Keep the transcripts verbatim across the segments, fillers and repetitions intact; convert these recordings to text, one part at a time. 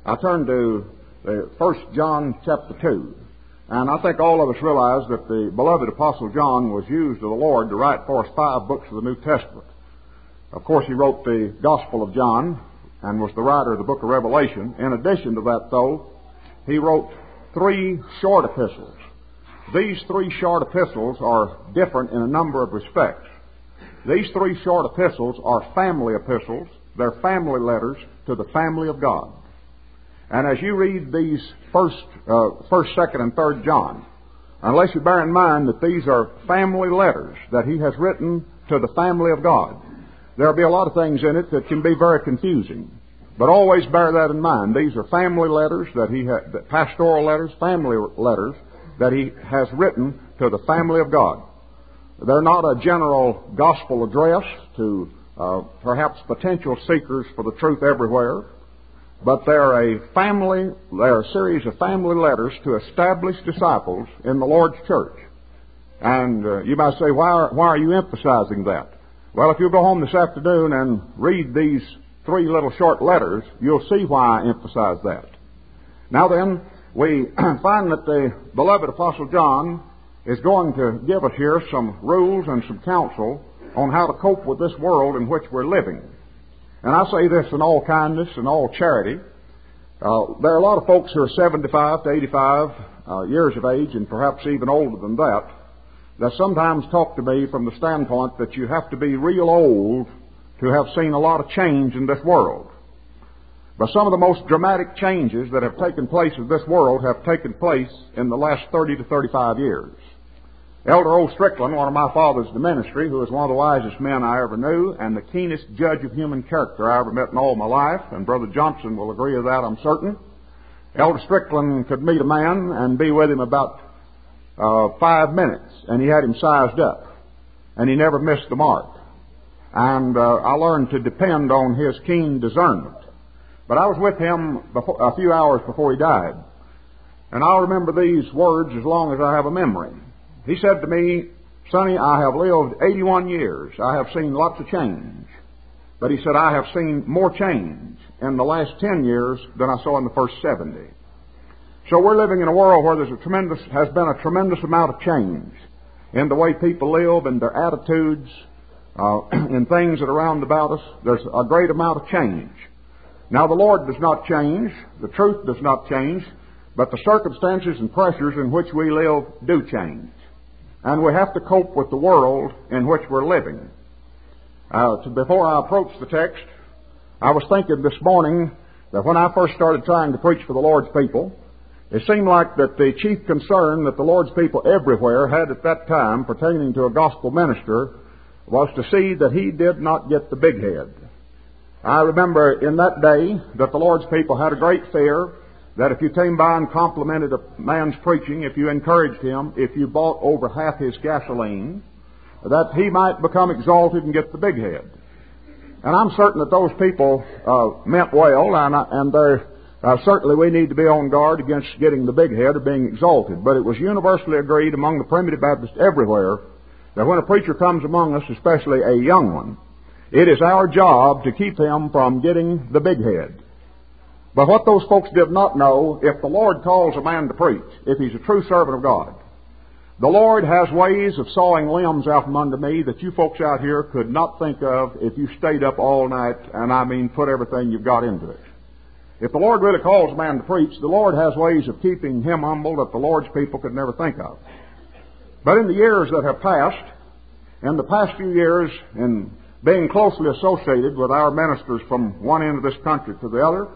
I turn to the First John chapter two. And I think all of us realize that the beloved Apostle John was used of the Lord to write for us five books of the New Testament. Of course, he wrote the Gospel of John and was the writer of the book of Revelation. In addition to that, though, he wrote three short epistles. These three short epistles are different in a number of respects. These three short epistles are family epistles. They're family letters to the family of God. And as you read these first, uh, first, second, and third John, unless you bear in mind that these are family letters that he has written to the family of God, there'll be a lot of things in it that can be very confusing. But always bear that in mind. These are family letters that he ha- pastoral letters, family letters that he has written to the family of God. They're not a general gospel address to uh, perhaps potential seekers for the truth everywhere. But they're a family, they're a series of family letters to established disciples in the Lord's church. And uh, you might say, why are, why are you emphasizing that? Well, if you go home this afternoon and read these three little short letters, you'll see why I emphasize that. Now then, we find that the beloved Apostle John is going to give us here some rules and some counsel on how to cope with this world in which we're living. And I say this in all kindness and all charity. Uh, there are a lot of folks who are seventy-five to eighty-five uh, years of age, and perhaps even older than that, that sometimes talk to me from the standpoint that you have to be real old to have seen a lot of change in this world. But some of the most dramatic changes that have taken place in this world have taken place in the last thirty to thirty-five years. Elder O. Strickland, one of my fathers in the ministry, who was one of the wisest men I ever knew and the keenest judge of human character I ever met in all my life, and Brother Johnson will agree with that, I'm certain. Elder Strickland could meet a man and be with him about uh, five minutes, and he had him sized up, and he never missed the mark. And uh, I learned to depend on his keen discernment. But I was with him before, a few hours before he died, and I'll remember these words as long as I have a memory. He said to me, "Sonny, I have lived eighty-one years. I have seen lots of change." But he said, "I have seen more change in the last ten years than I saw in the first seventy. So we're living in a world where there's a tremendous, has been a tremendous amount of change in the way people live and their attitudes, uh, in things that are around about us. There's a great amount of change. Now the Lord does not change. The truth does not change. But the circumstances and pressures in which we live do change. And we have to cope with the world in which we're living. Uh, to, before I approach the text, I was thinking this morning that when I first started trying to preach for the Lord's people, it seemed like that the chief concern that the Lord's people everywhere had at that time pertaining to a gospel minister was to see that he did not get the big head. I remember in that day that the Lord's people had a great fear that if you came by and complimented a man's preaching, if you encouraged him, if you bought over half his gasoline, that he might become exalted and get the big head. And I'm certain that those people uh, meant well, and, and they're, uh, certainly we need to be on guard against getting the big head or being exalted. But it was universally agreed among the primitive Baptists everywhere that when a preacher comes among us, especially a young one, it is our job to keep him from getting the big head. But what those folks did not know, if the Lord calls a man to preach, if he's a true servant of God, the Lord has ways of sawing limbs out from under me that you folks out here could not think of if you stayed up all night, and I mean put everything you've got into it. If the Lord really calls a man to preach, the Lord has ways of keeping him humble that the Lord's people could never think of. But in the years that have passed, in the past few years, in being closely associated with our ministers from one end of this country to the other,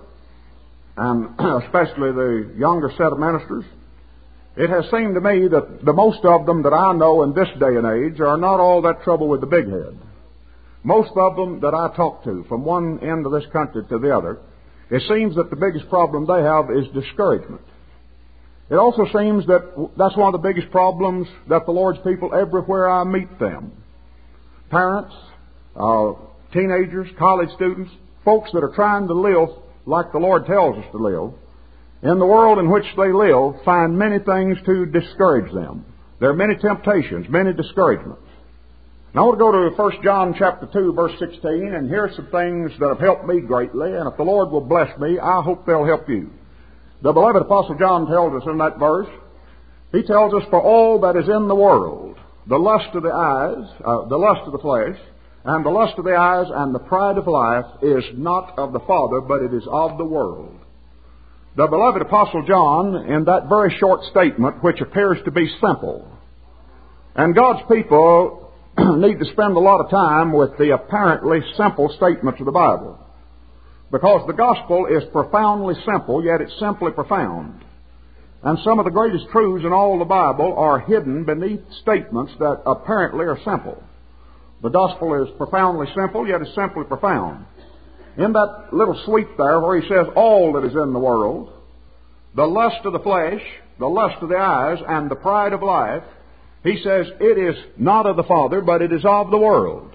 and especially the younger set of ministers, it has seemed to me that the most of them that I know in this day and age are not all that trouble with the big head. Most of them that I talk to from one end of this country to the other, it seems that the biggest problem they have is discouragement. It also seems that that's one of the biggest problems that the Lord's people everywhere I meet them. Parents, uh, teenagers, college students, folks that are trying to live like the Lord tells us to live, in the world in which they live, find many things to discourage them. There are many temptations, many discouragements. Now I want to go to First John chapter two, verse sixteen, and here's some things that have helped me greatly, and if the Lord will bless me, I hope they'll help you. The beloved Apostle John tells us in that verse, he tells us, for all that is in the world, the lust of the eyes, uh, the lust of the flesh, and the lust of the eyes, and the pride of life is not of the Father, but it is of the world. The beloved Apostle John, in that very short statement, which appears to be simple, and God's people need to spend a lot of time with the apparently simple statements of the Bible, because the gospel is profoundly simple, yet it's simply profound. And some of the greatest truths in all the Bible are hidden beneath statements that apparently are simple. The gospel is profoundly simple, yet it's simply profound. In that little sweep there where he says all that is in the world, the lust of the flesh, the lust of the eyes, and the pride of life, he says it is not of the Father, but it is of the world.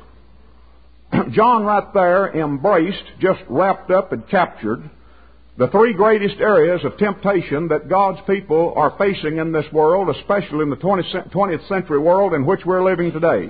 John right there embraced, just wrapped up and captured, the three greatest areas of temptation that God's people are facing in this world, especially in the twentieth century world in which we're living today.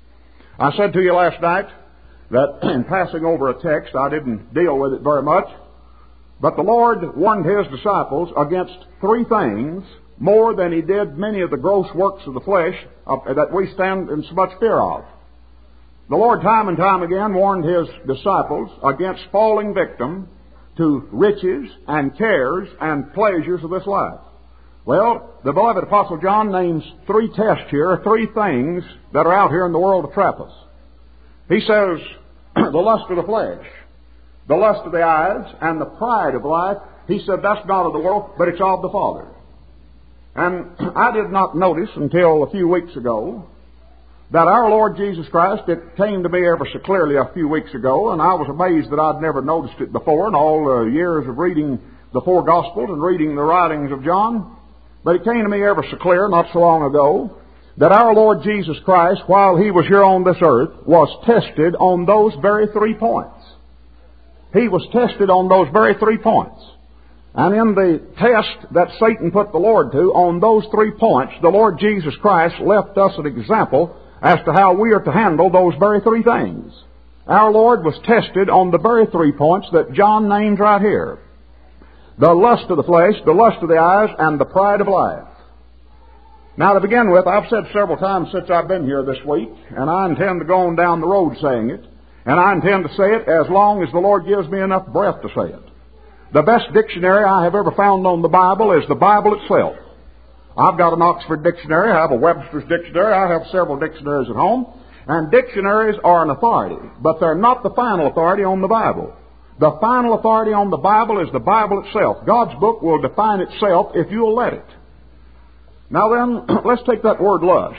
I said to you last night that in passing over a text, I didn't deal with it very much, but the Lord warned His disciples against three things more than He did many of the gross works of the flesh uh, that we stand in so much fear of. The Lord time and time again warned His disciples against falling victim to riches and cares and pleasures of this life. Well, the beloved Apostle John names three tests here, three things that are out here in the world to trap us. He says, the lust of the flesh, the lust of the eyes, and the pride of life. He said that's not of the world, but it's of the Father. And I did not notice until a few weeks ago that our Lord Jesus Christ, it came to me ever so clearly a few weeks ago, and I was amazed that I'd never noticed it before in all the years of reading the four Gospels and reading the writings of John. But it came to me ever so clear not so long ago that our Lord Jesus Christ, while He was here on this earth, was tested on those very three points. He was tested on those very three points. And in the test that Satan put the Lord to, on those three points, the Lord Jesus Christ left us an example as to how we are to handle those very three things. Our Lord was tested on the very three points that John names right here. The lust of the flesh, the lust of the eyes, and the pride of life. Now to begin with, I've said several times since I've been here this week, and I intend to go on down the road saying it, and I intend to say it as long as the Lord gives me enough breath to say it. The best dictionary I have ever found on the Bible is the Bible itself. I've got an Oxford dictionary, I have a Webster's dictionary, I have several dictionaries at home, and dictionaries are an authority, but they're not the final authority on the Bible. The final authority on the Bible is the Bible itself. God's book will define itself if you'll let it. Now then, let's take that word lust.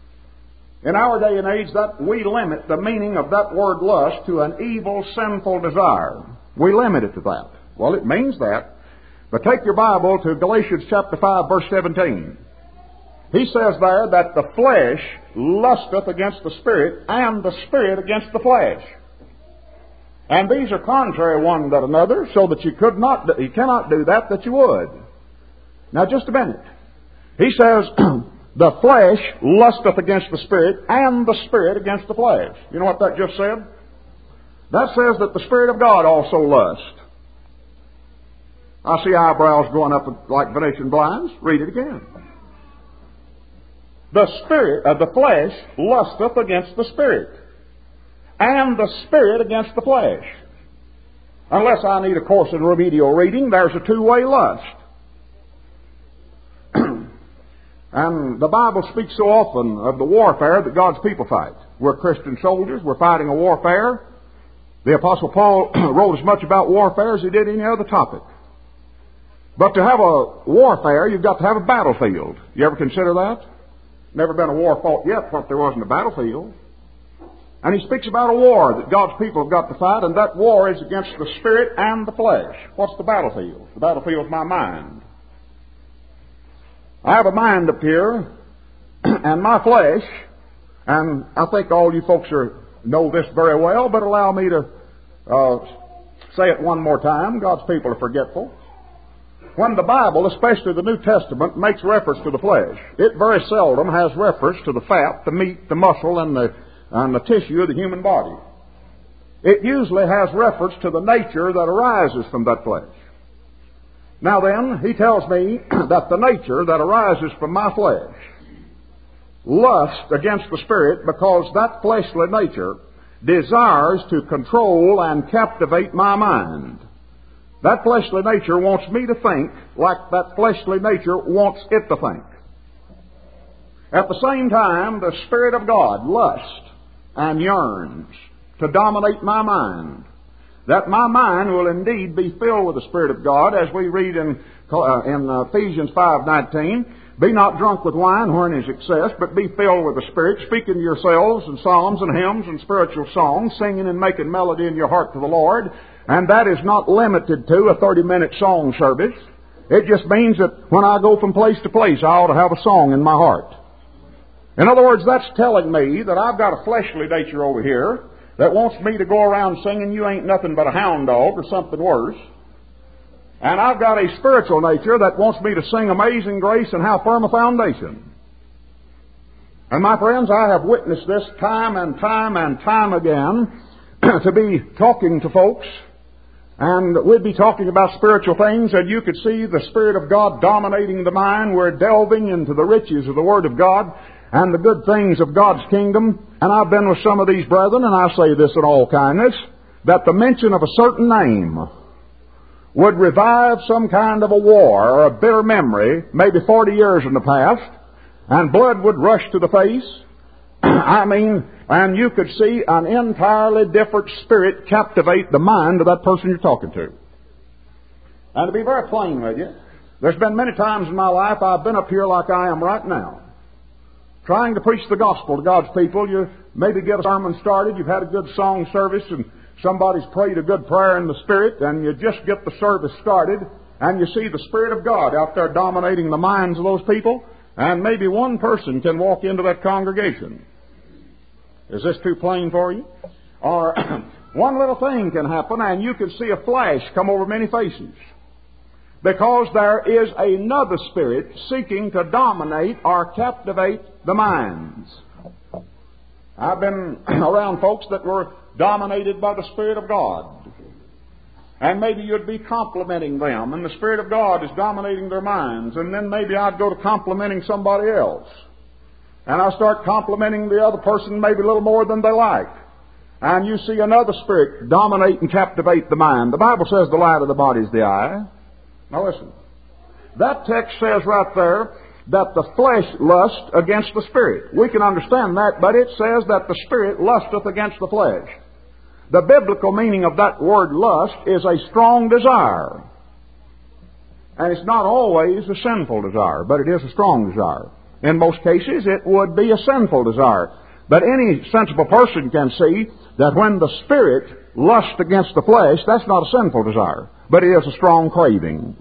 In our day and age, that we limit the meaning of that word lust to an evil, sinful desire. We limit it to that. Well, it means that. But take your Bible to Galatians chapter five, verse seventeen. He says there that the flesh lusteth against the Spirit, and the Spirit against the flesh. And these are contrary one to another, so that you could not, you cannot do that that you would. Now just a minute. He says, the flesh lusteth against the Spirit, and the Spirit against the flesh. You know what that just said? That says that the Spirit of God also lusts. I see eyebrows going up like Venetian blinds. Read it again. The Spirit of the flesh lusteth against the Spirit, and the Spirit against the flesh. Unless I need a course in remedial reading, there's a two-way lust. And the Bible speaks so often of the warfare that God's people fight. We're Christian soldiers. We're fighting a warfare. The Apostle Paul wrote as much about warfare as he did any other topic. But to have a warfare, you've got to have a battlefield. You ever consider that? Never been a war fought yet, but there wasn't a battlefield. And he speaks about a war that God's people have got to fight, and that war is against the Spirit and the flesh. What's the battlefield? The battlefield is my mind. I have a mind up here, and my flesh, and I think all you folks are, know this very well, but allow me to uh, say it one more time. God's people are forgetful. When the Bible, especially the New Testament, makes reference to the flesh, it very seldom has reference to the fat, the meat, the muscle, and the and the tissue of the human body. It usually has reference to the nature that arises from that flesh. Now then, he tells me that the nature that arises from my flesh lusts against the Spirit because that fleshly nature desires to control and captivate my mind. That fleshly nature wants me to think like that fleshly nature wants it to think. At the same time, the Spirit of God lusts and yearns to dominate my mind, that my mind will indeed be filled with the Spirit of God, as we read in, uh, in uh, Ephesians five nineteen. Be not drunk with wine wherein is excess, but be filled with the Spirit, speaking to yourselves in psalms and hymns and spiritual songs, singing and making melody in your heart to the Lord. And that is not limited to a thirty-minute song service. It just means that when I go from place to place, I ought to have a song in my heart. In other words, that's telling me that I've got a fleshly nature over here that wants me to go around singing, "You ain't nothing but a hound dog," or something worse. And I've got a spiritual nature that wants me to sing "Amazing Grace" and "How Firm a Foundation." And my friends, I have witnessed this time and time and time again to be talking to folks, and we'd be talking about spiritual things, and you could see the Spirit of God dominating the mind. We're delving into the riches of the Word of God and the good things of God's kingdom. And I've been with some of these brethren, and I say this in all kindness, that the mention of a certain name would revive some kind of a war or a bitter memory, maybe forty years in the past, and blood would rush to the face. I mean, and you could see an entirely different spirit captivate the mind of that person you're talking to. And to be very plain with you, there's been many times in my life I've been up here like I am right now, trying to preach the gospel to God's people. You maybe get a sermon started, you've had a good song service, and somebody's prayed a good prayer in the Spirit, and you just get the service started, and you see the Spirit of God out there dominating the minds of those people, and maybe one person can walk into that congregation. Is this too plain for you? Or one little thing can happen, and you can see a flash come over many faces, because there is another spirit seeking to dominate or captivate the minds. I've been around folks that were dominated by the Spirit of God. And maybe you'd be complimenting them, and the Spirit of God is dominating their minds. And then maybe I'd go to complimenting somebody else. And I'll start complimenting the other person maybe a little more than they like. And you see another spirit dominate and captivate the mind. The Bible says the light of the body is the eye. Now listen. That text says right there that the flesh lusts against the Spirit. We can understand that, but it says that the Spirit lusteth against the flesh. The biblical meaning of that word lust is a strong desire. And it's not always a sinful desire, but it is a strong desire. In most cases, it would be a sinful desire. But any sensible person can see that when the Spirit lusts against the flesh, that's not a sinful desire, but it is a strong craving.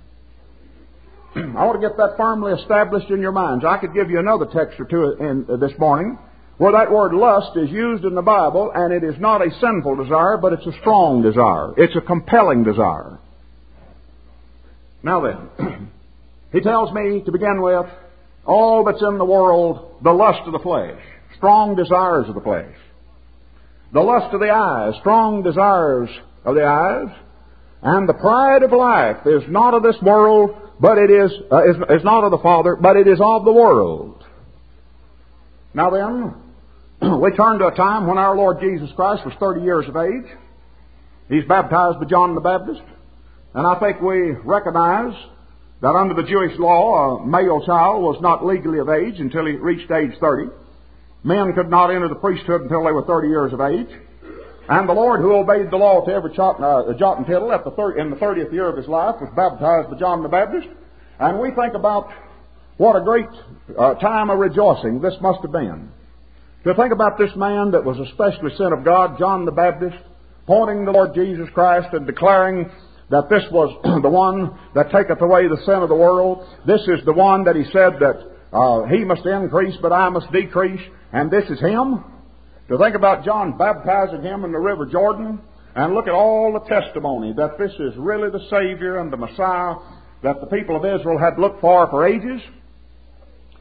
I want to get that firmly established in your minds. I could give you another text or two in, uh, this morning where that word lust is used in the Bible, and it is not a sinful desire, but it's a strong desire. It's a compelling desire. Now then, he tells me to begin with, all that's in the world, the lust of the flesh, strong desires of the flesh. The lust of the eyes, strong desires of the eyes. And the pride of life is not of this world, but it is, uh, is, is not of the Father, but it is of the world. Now then, we turn to a time when our Lord Jesus Christ was thirty years of age. He's baptized by John the Baptist. And I think we recognize that under the Jewish law, a male child was not legally of age until he reached age thirty. Men could not enter the priesthood until they were thirty years of age. And the Lord, who obeyed the law to every jot, uh, jot and tittle at the thir- in the thirtieth year of his life, was baptized by John the Baptist. And we think about what a great uh, time of rejoicing this must have been. To think about this man that was especially sent of God, John the Baptist, pointing the Lord Jesus Christ and declaring that this was the one that taketh away the sin of the world. This is the one that he said that uh, he must increase, but I must decrease, and this is him. To think about John baptizing him in the River Jordan, and look at all the testimony that this is really the Savior and the Messiah that the people of Israel had looked for for ages.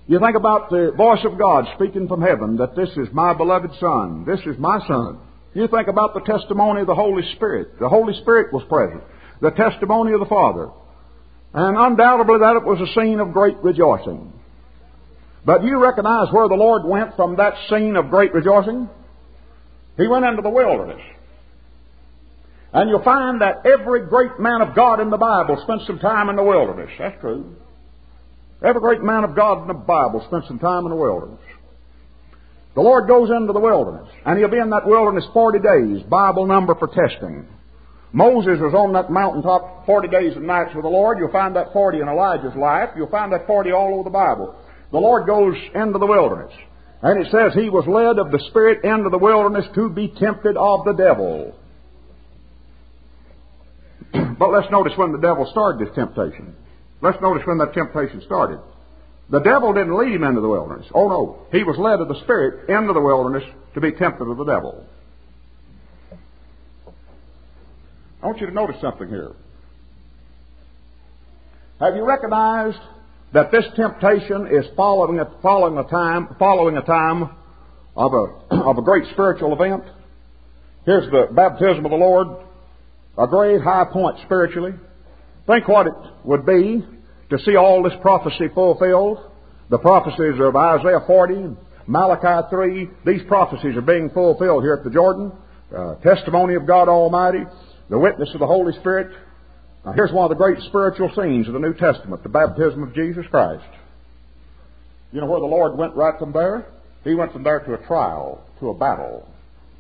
You think about the voice of God speaking from heaven that this is my beloved Son, this is my Son. You think about the testimony of the Holy Spirit. The Holy Spirit was present. The testimony of the Father. And undoubtedly that it was a scene of great rejoicing. But you recognize where the Lord went from that scene of great rejoicing? He went into the wilderness. And you'll find that every great man of God in the Bible spent some time in the wilderness. That's true. Every great man of God in the Bible spent some time in the wilderness. The Lord goes into the wilderness, and He'll be in that wilderness forty days, Bible number for testing. Moses was on that mountaintop forty days and nights with the Lord. You'll find that forty in Elijah's life. You'll find that forty all over the Bible. The Lord goes into the wilderness, and it says He was led of the Spirit into the wilderness to be tempted of the devil. But let's notice when the devil started this temptation. Let's notice when that temptation started. The devil didn't lead him into the wilderness. Oh no, he was led of the Spirit into the wilderness to be tempted of the devil. I want you to notice something here. Have you recognized that this temptation is following a, following a time following a time of a of a great spiritual event? Here's the baptism of the Lord, a great high point spiritually. Think what it would be to see all this prophecy fulfilled. The prophecies of Isaiah forty, Malachi three, these prophecies are being fulfilled here at the Jordan. Uh, testimony of God Almighty, the witness of the Holy Spirit. Now here's one of the great spiritual scenes of the New Testament, the baptism of Jesus Christ. You know where the Lord went right from there? He went from there to a trial, to a battle.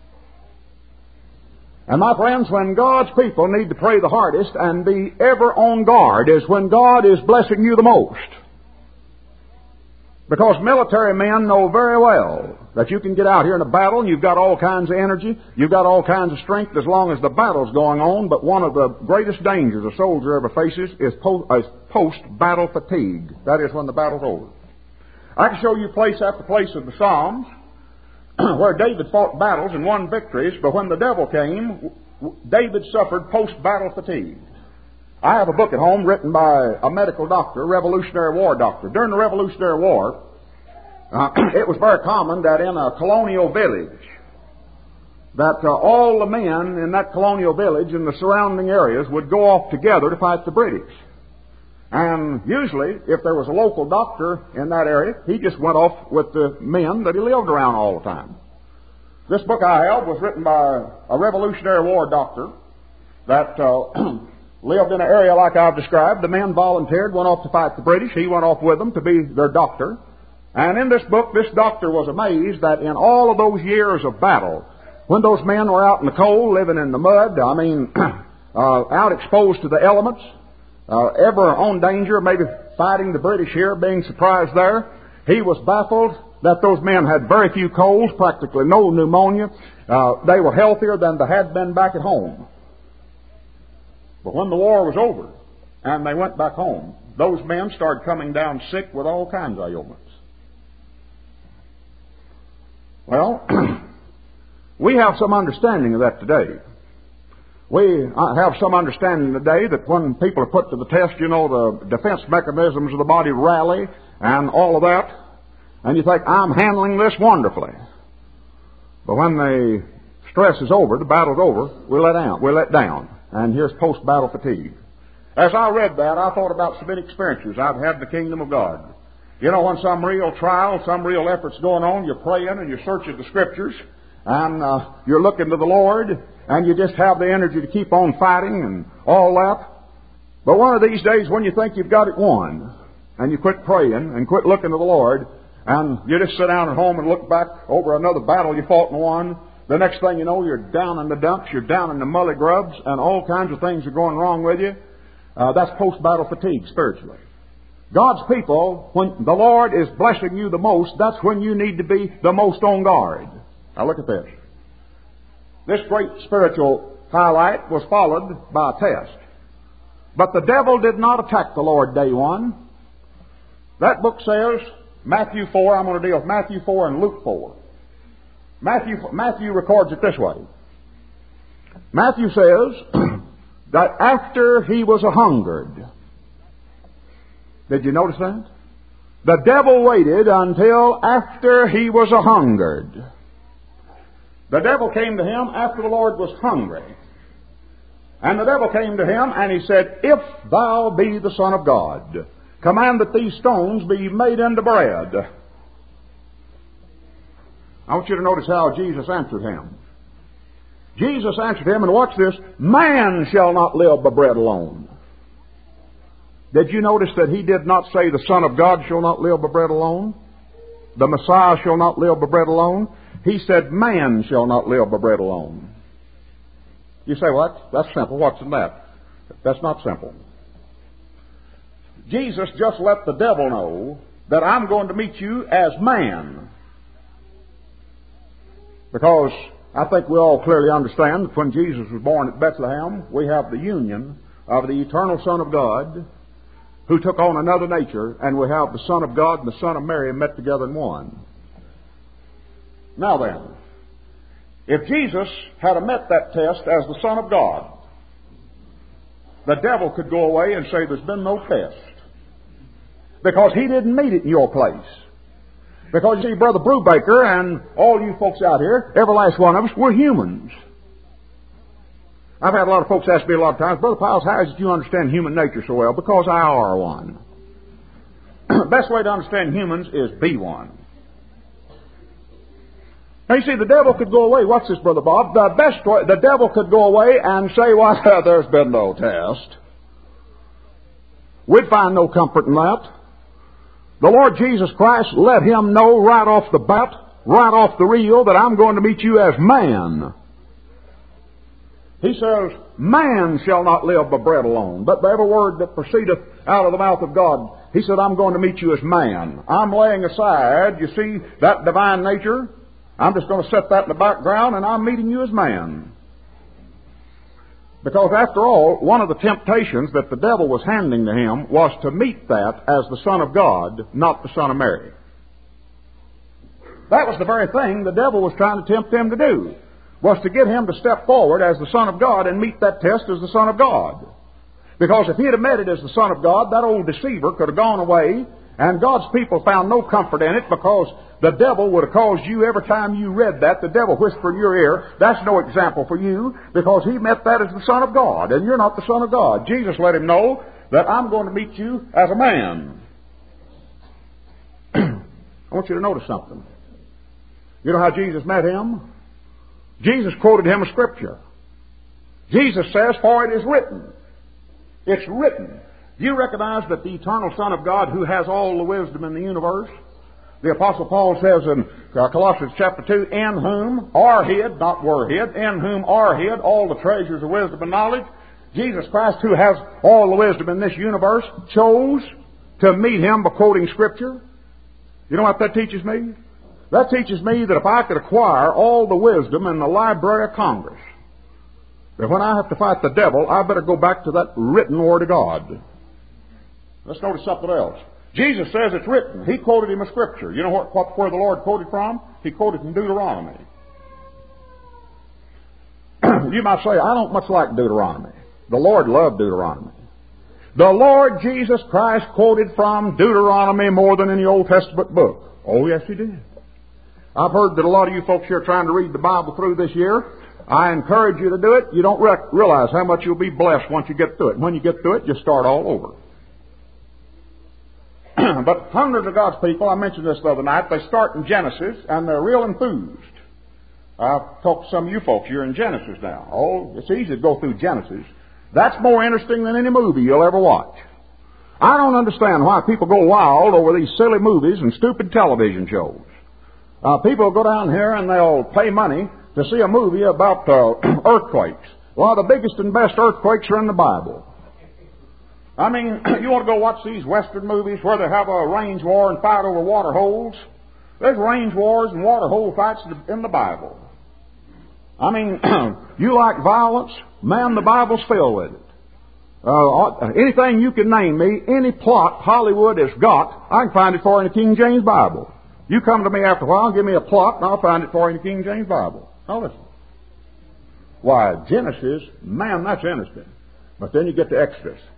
And my friends, when God's people need to pray the hardest and be ever on guard is when God is blessing you the most. Because military men know very well that you can get out here in a battle and you've got all kinds of energy, you've got all kinds of strength as long as the battle's going on, but one of the greatest dangers a soldier ever faces is post-battle fatigue. That is when the battle's over. I can show you place after place in the Psalms where David fought battles and won victories, but when the devil came, David suffered post-battle fatigue. I have a book at home written by a medical doctor, Revolutionary War doctor. During the Revolutionary War, uh, it was very common that in a colonial village, that uh, all the men in that colonial village and the surrounding areas would go off together to fight the British. And usually, if there was a local doctor in that area, he just went off with the men that he lived around all the time. This book I have was written by a Revolutionary War doctor that uh, lived in an area like I've described. The men volunteered, went off to fight the British. He went off with them to be their doctor. And in this book, this doctor was amazed that in all of those years of battle, when those men were out in the cold, living in the mud, I mean, uh, out exposed to the elements, Uh, ever on danger, maybe fighting the British here, being surprised there, he was baffled that those men had very few colds, practically no pneumonia. Uh, they were healthier than they had been back at home. But when the war was over and they went back home, those men started coming down sick with all kinds of ailments. Well, we have some understanding of that today. We have some understanding today that when people are put to the test, you know, the defense mechanisms of the body rally and all of that, and you think, I'm handling this wonderfully. But when the stress is over, the battle's over, we let down. We let down. And here's post-battle fatigue. As I read that, I thought about some experiences I've had in the kingdom of God. You know, when some real trial, some real effort's going on, you're praying and you're searching the Scriptures, and uh, you're looking to the Lord, and you just have the energy to keep on fighting and all that. But one of these days when you think you've got it won, and you quit praying and quit looking to the Lord, and you just sit down at home and look back over another battle you fought and won, the next thing you know, you're down in the dumps, you're down in the mully grubs, and all kinds of things are going wrong with you. Uh, that's post-battle fatigue spiritually. God's people, when the Lord is blessing you the most, that's when you need to be the most on guard. Now look at this. This great spiritual highlight was followed by a test. But the devil did not attack the Lord day one. That book says, Matthew four, I'm going to deal with Matthew four and Luke four. Matthew, Matthew records it this way. Matthew says that after he was a hungered. Did you notice that? The devil waited until after he was a-hungered. The devil came to him after the Lord was hungry. And the devil came to him and he said, "If thou be the Son of God, command that these stones be made into bread." I want you to notice how Jesus answered him. Jesus answered him, and watch this, "Man shall not live by bread alone." Did you notice that he did not say the Son of God shall not live by bread alone? The Messiah shall not live by bread alone. He said man shall not live by bread alone. You say, well, that's, that's simple. What's in that? That's not simple. Jesus just let the devil know that I'm going to meet you as man. Because I think we all clearly understand that when Jesus was born at Bethlehem, we have the union of the eternal Son of God who took on another nature, and we have the Son of God and the Son of Mary met together in one. Now then, if Jesus had met that test as the Son of God, the devil could go away and say there's been no test. Because he didn't meet it in your place. Because you see, Brother Brubaker and all you folks out here, every last one of us, we're humans. I've had a lot of folks ask me a lot of times, "Brother Piles, how is it you understand human nature so well?" Because I are one. The best way to understand humans is be one. Now you see, the devil could go away. What's this, Brother Bob? The best way, the devil could go away and say, "Well, there's been no test." We'd find no comfort in that. The Lord Jesus Christ let him know right off the bat, right off the reel, that I'm going to meet you as man. He says, "Man shall not live by bread alone, but by every word that proceedeth out of the mouth of God." He said, "I'm going to meet you as man. I'm laying aside, you see, that divine nature. I'm just going to set that in the background, and I'm meeting you as man." Because after all, one of the temptations that the devil was handing to him was to meet that as the Son of God, not the Son of Mary. That was the very thing the devil was trying to tempt him to do, was to get him to step forward as the Son of God and meet that test as the Son of God. Because if he had met it as the Son of God, that old deceiver could have gone away, and God's people found no comfort in it, because the devil would have caused you, every time you read that, the devil whisper in your ear, "That's no example for you," because he met that as the Son of God, and you're not the Son of God. Jesus let him know that I'm going to meet you as a man. I want you to notice something. You know how Jesus met him? Jesus quoted him a scripture. Jesus says, "For it is written." It's written. Do you recognize that the eternal Son of God, who has all the wisdom in the universe, the Apostle Paul says in Colossians chapter two, "In whom are hid," not were hid, "in whom are hid all the treasures of wisdom and knowledge." Jesus Christ, who has all the wisdom in this universe, chose to meet him by quoting Scripture. You know what that teaches me? That teaches me that if I could acquire all the wisdom in the Library of Congress, that when I have to fight the devil, I better go back to that written Word of God. Let's notice something else. Jesus says it's written. He quoted him a scripture. You know what, what where the Lord quoted from? He quoted from Deuteronomy. You might say, "I don't much like Deuteronomy." The Lord loved Deuteronomy. The Lord Jesus Christ quoted from Deuteronomy more than any Old Testament book. Oh, yes, He did. I've heard that a lot of you folks here are trying to read the Bible through this year. I encourage you to do it. You don't rec- realize how much you'll be blessed once you get through it. And when you get through it, you start all over. But hundreds of God's people, I mentioned this the other night, they start in Genesis, and they're real enthused. I've talked to some of you folks. You're in Genesis now. Oh, it's easy to go through Genesis. That's more interesting than any movie you'll ever watch. I don't understand why people go wild over these silly movies and stupid television shows. Uh, people go down here and they'll pay money to see a movie about uh, earthquakes. Well, the biggest and best earthquakes are in the Bible. I mean, you want to go watch these Western movies where they have a range war and fight over water holes? There's range wars and water hole fights in the Bible. I mean, you like violence? Man, the Bible's filled with it. Uh, anything you can name me, any plot Hollywood has got, I can find it for in the King James Bible. You come to me after a while, give me a plot, and I'll find it for you in the King James Bible. Now listen. Why, Genesis, man, that's interesting. But then you get to Exodus.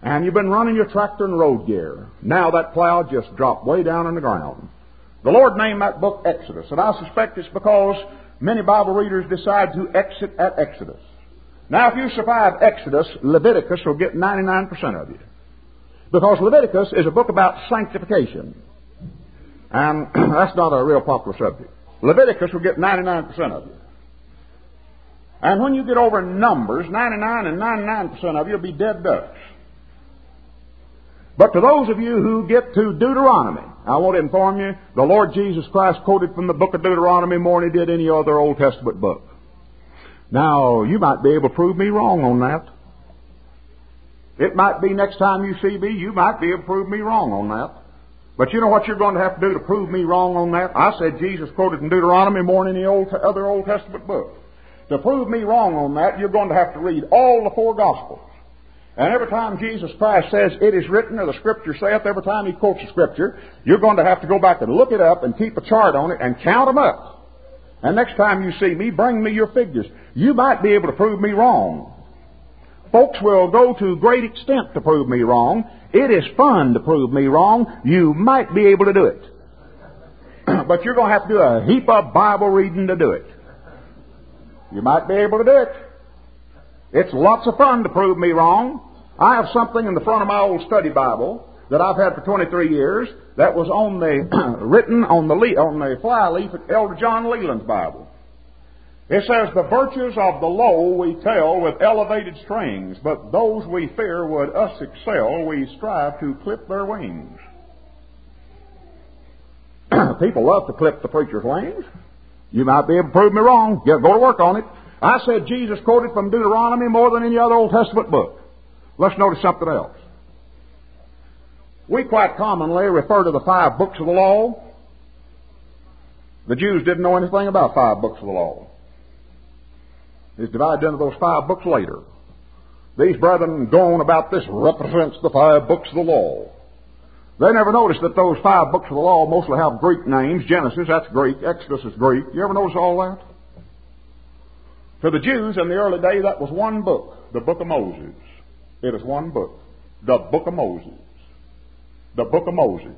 And you've been running your tractor in road gear. Now that plow just dropped way down in the ground. The Lord named that book Exodus, and I suspect it's because many Bible readers decide to exit at Exodus. Now, if you survive Exodus, Leviticus will get ninety-nine percent of you. Because Leviticus is a book about sanctification. And that's not a real popular subject. Leviticus will get ninety-nine percent of you. And when you get over Numbers, ninety-nine and ninety-nine percent of you will be dead ducks. But to those of you who get to Deuteronomy, I want to inform you, the Lord Jesus Christ quoted from the book of Deuteronomy more than he did any other Old Testament book. Now, you might be able to prove me wrong on that. It might be next time you see me, you might be able to prove me wrong on that. But you know what you're going to have to do to prove me wrong on that? I said Jesus quoted in Deuteronomy more than any old, other Old Testament book. To prove me wrong on that, you're going to have to read all the four Gospels. And every time Jesus Christ says, it is written, or the Scripture saith, every time he quotes the Scripture, you're going to have to go back and look it up and keep a chart on it and count them up. And next time you see me, bring me your figures. You might be able to prove me wrong. Folks will go to great extent to prove me wrong. It is fun to prove me wrong. You might be able to do it. But you're going to have to do a heap of Bible reading to do it. You might be able to do it. It's lots of fun to prove me wrong. I have something in the front of my old study Bible that I've had for twenty-three years that was on the written on the le- on the fly leaf of Elder John Leland's Bible. It says, the virtues of the low we tell with elevated strings, but those we fear would us excel, we strive to clip their wings. People love to clip the preacher's wings. You might be able to prove me wrong. Get, go to work on it. I said Jesus quoted from Deuteronomy more than any other Old Testament book. Let's notice something else. We quite commonly refer to the five books of the law. The Jews didn't know anything about five books of the law. It's divided into those five books later. These brethren go on about this represents the five books of the law. They never noticed that those five books of the law mostly have Greek names. Genesis, that's Greek. Exodus is Greek. You ever notice all that? To the Jews in the early day, that was one book, the book of Moses. It is one book, the book of Moses. The book of Moses.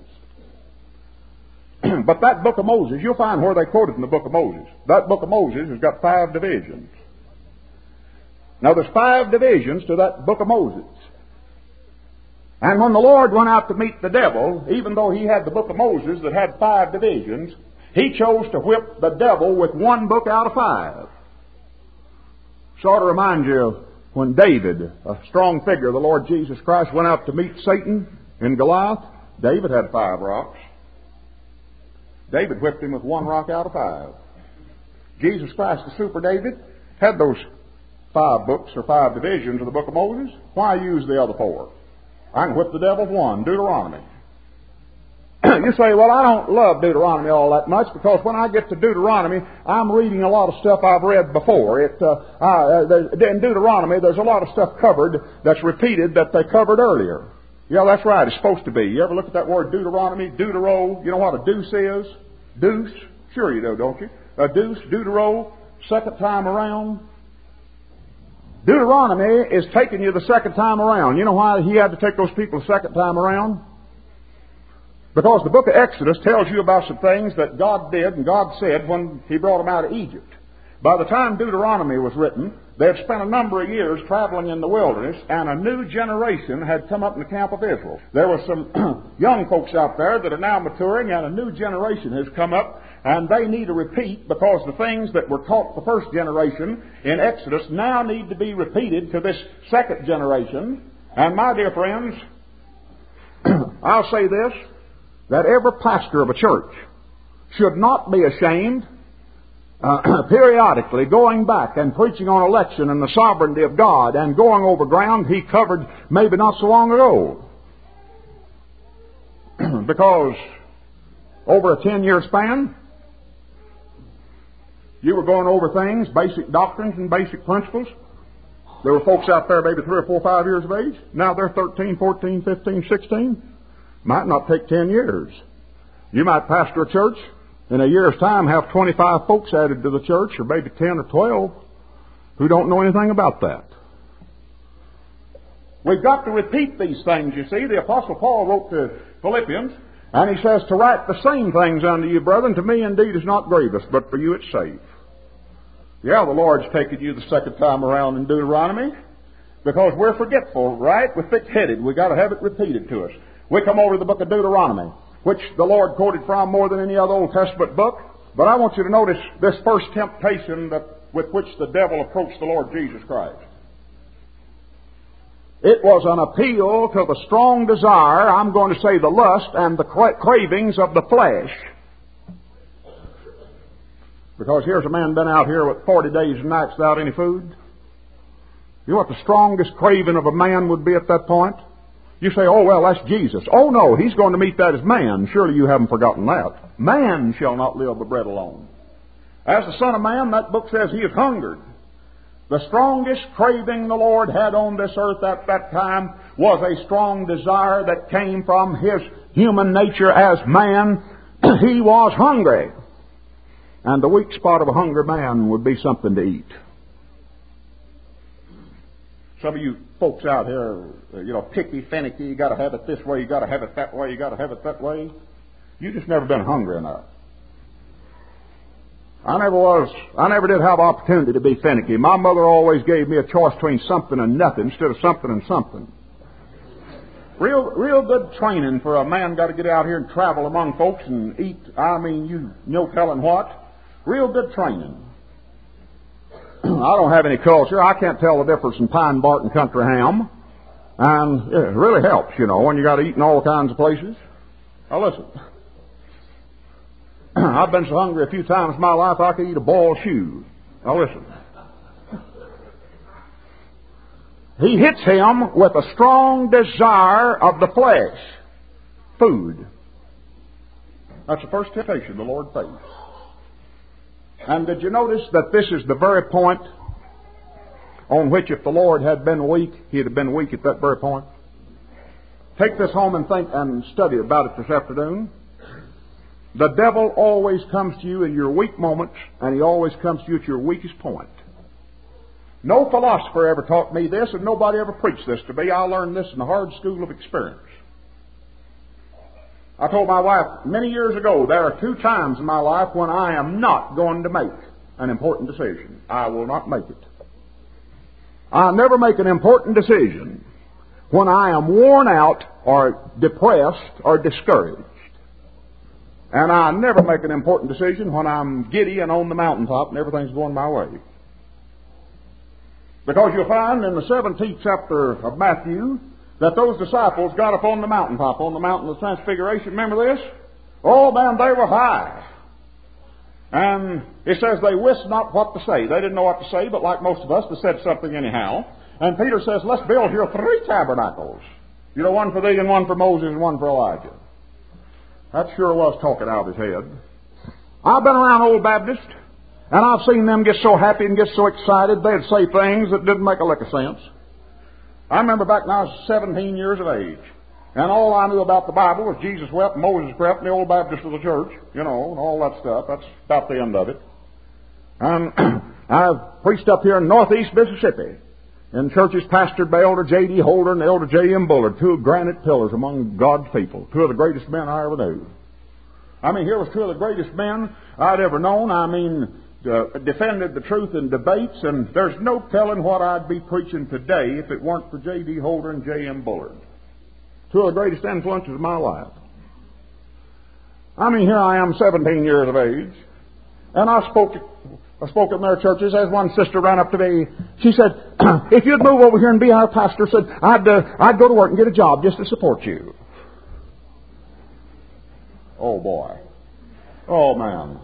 But that book of Moses, you'll find where they quoted in the book of Moses. That book of Moses has got five divisions. Now there's five divisions to that book of Moses. And when the Lord went out to meet the devil, even though he had the book of Moses that had five divisions, he chose to whip the devil with one book out of five. Sort of reminds you of when David, a strong figure of the Lord Jesus Christ, went out to meet Satan in Goliath. David had five rocks. David whipped him with one rock out of five. Jesus Christ, the super David, had those five books or five divisions of the book of Moses. Why use the other four? I can whip the devil with one, Deuteronomy. You say, well, I don't love Deuteronomy all that much because when I get to Deuteronomy, I'm reading a lot of stuff I've read before. It, uh, uh, in Deuteronomy, there's a lot of stuff covered that's repeated that they covered earlier. Yeah, that's right. It's supposed to be. You ever look at that word Deuteronomy? Deutero. You know what a deuce is? Deuce. Sure you do, don't you? A deuce, Deutero, second time around. Deuteronomy is taking you the second time around. You know why he had to take those people the second time around? Because the book of Exodus tells you about some things that God did and God said when he brought them out of Egypt. By the time Deuteronomy was written, they had spent a number of years traveling in the wilderness, and a new generation had come up in the camp of Israel. There were some young folks out there that are now maturing, and a new generation has come up, and they need a repeat because the things that were taught the first generation in Exodus now need to be repeated to this second generation. And my dear friends, I'll say this, that every pastor of a church should not be ashamed Uh, periodically going back and preaching on election and the sovereignty of God and going over ground he covered maybe not so long ago. Because over a ten-year span, you were going over things, basic doctrines and basic principles. There were folks out there maybe three or four, five years of age. Now they're thirteen, fourteen, fifteen, sixteen. Might not take ten years. You might pastor a church in a year's time have twenty-five folks added to the church, or maybe ten or twelve, who don't know anything about that. We've got to repeat these things, you see. The Apostle Paul wrote to Philippians, and he says, to write the same things unto you, brethren, to me indeed is not grievous, but for you it's safe. Yeah, the Lord's taken you the second time around in Deuteronomy, because we're forgetful, right? We're thick-headed. We've got to have it repeated to us. We come over to the book of Deuteronomy, which the Lord quoted from more than any other Old Testament book. But I want you to notice this first temptation that, with which the devil approached the Lord Jesus Christ. It was an appeal to the strong desire, I'm going to say the lust and the cra- cravings of the flesh. Because here's a man been out here with forty days and nights without any food. You know what the strongest craving of a man would be at that point? You say, oh, well, that's Jesus. Oh, no, he's going to meet that as man. Surely you haven't forgotten that. Man shall not live by bread alone. As the Son of Man, that book says he is hungered. The strongest craving the Lord had on this earth at that time was a strong desire that came from his human nature as man. He was hungry. And the weak spot of a hungry man would be something to eat. Some of you folks out here, you know, picky, finicky, you got to have it this way, you got to have it that way, you got to have it that way. You just never been hungry enough. I never was, I never did have opportunity to be finicky. My mother always gave me a choice between something and nothing instead of something and something. Real, real good training for a man got to get out here and travel among folks and eat, I mean, you no telling what. Real good training. I don't have any culture. I can't tell the difference in pine bark and country ham. And it really helps, you know, when you got to eat in all kinds of places. Now listen. I've been so hungry a few times in my life I could eat a boiled shoe. Now listen. He hits him with a strong desire of the flesh. Food. That's the first temptation the Lord faced. And did you notice that this is the very point on which if the Lord had been weak, he'd have been weak at that very point? Take this home and think and study about it this afternoon. The devil always comes to you in your weak moments, and he always comes to you at your weakest point. No philosopher ever taught me this, and nobody ever preached this to me. I learned this in the hard school of experience. I told my wife many years ago, there are two times in my life when I am not going to make an important decision. I will not make it. I never make an important decision when I am worn out or depressed or discouraged. And I never make an important decision when I'm giddy and on the mountaintop and everything's going my way. Because you'll find in the seventeenth chapter of Matthew that those disciples got up on the mountaintop, on the mountain of Transfiguration. Remember this? Oh, man, they were high. And it says they wist not what to say. They didn't know what to say, but like most of us, they said something anyhow. And Peter says, let's build here three tabernacles. You know, one for thee and one for Moses and one for Elijah. That sure was talking out of his head. I've been around Old Baptist, and I've seen them get so happy and get so excited, they'd say things that didn't make a lick of sense. I remember back when I was seventeen years of age, and all I knew about the Bible was Jesus wept, Moses wept, and the Old Baptist of the church, you know, and all that stuff. That's about the end of it. And I've preached up here in northeast Mississippi, in churches pastored by Elder J D Holder and Elder J M Bullard, two granite pillars among God's people, two of the greatest men I ever knew. I mean, here was two of the greatest men I'd ever known. I mean, uh, defended the truth in debates, and there's no telling what I'd be preaching today if it weren't for J D Holder and J M Bullard. Two of the greatest influences of my life. I mean, here I am, seventeen years of age, and I spoke I spoke in their churches. As one sister ran up to me, she said, if you'd move over here and be our pastor, said, I'd, uh, I'd go to work and get a job just to support you. Oh, boy. Oh, man.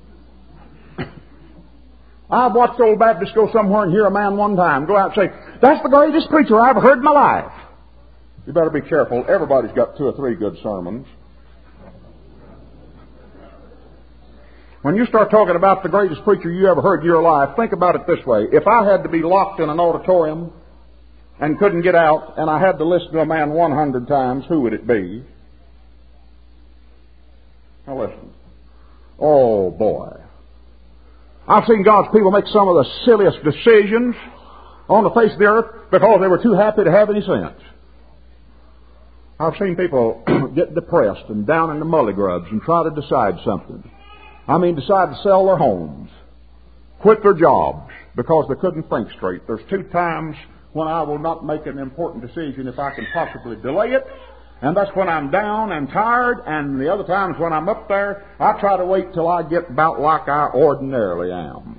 I've watched Old Baptists go somewhere and hear a man one time go out and say, that's the greatest preacher I ever heard in my life. You better be careful. Everybody's got two or three good sermons. When you start talking about the greatest preacher you ever heard in your life, think about it this way. If I had to be locked in an auditorium and couldn't get out, and I had to listen to a man one hundred times, who would it be? Now listen. Oh, boy. I've seen God's people make some of the silliest decisions. on the face of the earth because they were too happy to have any sense. I've seen people get depressed and down in the mully grubs and try to decide something. I mean, decide to sell their homes, quit their jobs because they couldn't think straight. There's two times when I will not make an important decision if I can possibly delay it, and that's when I'm down and tired, and the other times when I'm up there, I try to wait till I get about like I ordinarily am.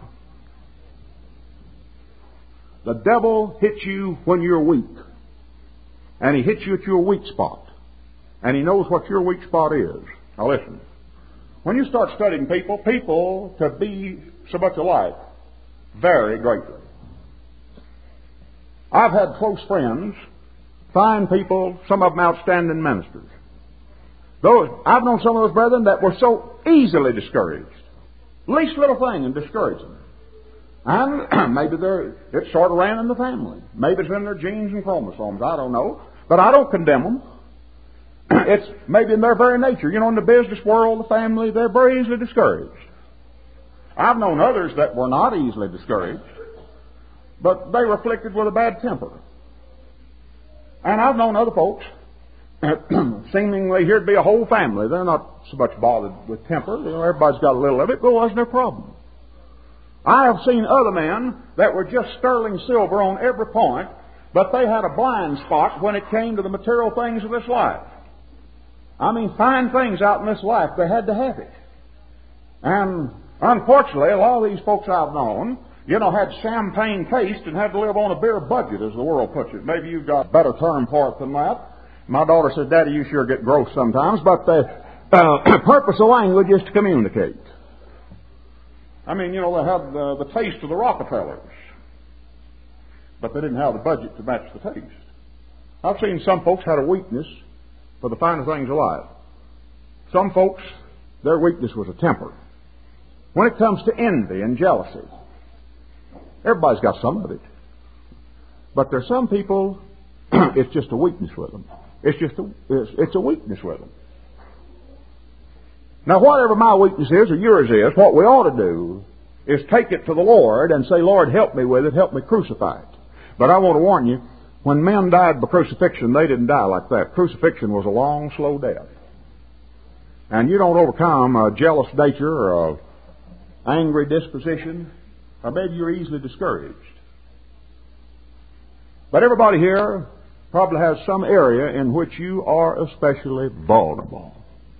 The devil hits you when you're weak, and he hits you at your weak spot, and he knows what your weak spot is. Now listen, when you start studying people, people to be so much alike vary greatly. I've had close friends, fine people, some of them outstanding ministers. Those I've known some of those brethren that were so easily discouraged. Least little thing and discourage them. And maybe they're, it sort of ran in the family. Maybe it's in their genes and chromosomes. I don't know. But I don't condemn them. It's maybe in their very nature. You know, in the business world, the family, they're very easily discouraged. I've known others that were not easily discouraged, but they were afflicted with a bad temper. And I've known other folks, seemingly here to be a whole family. They're not so much bothered with temper. You know, everybody's got a little of it, but it wasn't their problem. I have seen other men that were just sterling silver on every point, but they had a blind spot when it came to the material things of this life. I mean, fine things out in this life, they had to have it. And unfortunately, a lot of these folks I've known, you know, had champagne taste and had to live on a beer budget, as the world puts it. Maybe you've got a better term for it than that. My daughter said, Daddy, you sure get gross sometimes, but the uh, purpose of language is to communicate. I mean, you know, they had the, the taste of the Rockefellers, but they didn't have the budget to match the taste. I've seen some folks had a weakness for the finer things of life. Some folks, their weakness was a temper. When it comes to envy and jealousy, everybody's got some of it. But there's some people, it's just a weakness with them. It's just a, it's, it's a weakness with them. Now, whatever my weakness is or yours is, what we ought to do is take it to the Lord and say, Lord, help me with it, help me crucify it. But I want to warn you, when men died by crucifixion, they didn't die like that. Crucifixion was a long, slow death. And you don't overcome a jealous nature or an angry disposition, or maybe you're easily discouraged. But everybody here probably has some area in which you are especially vulnerable.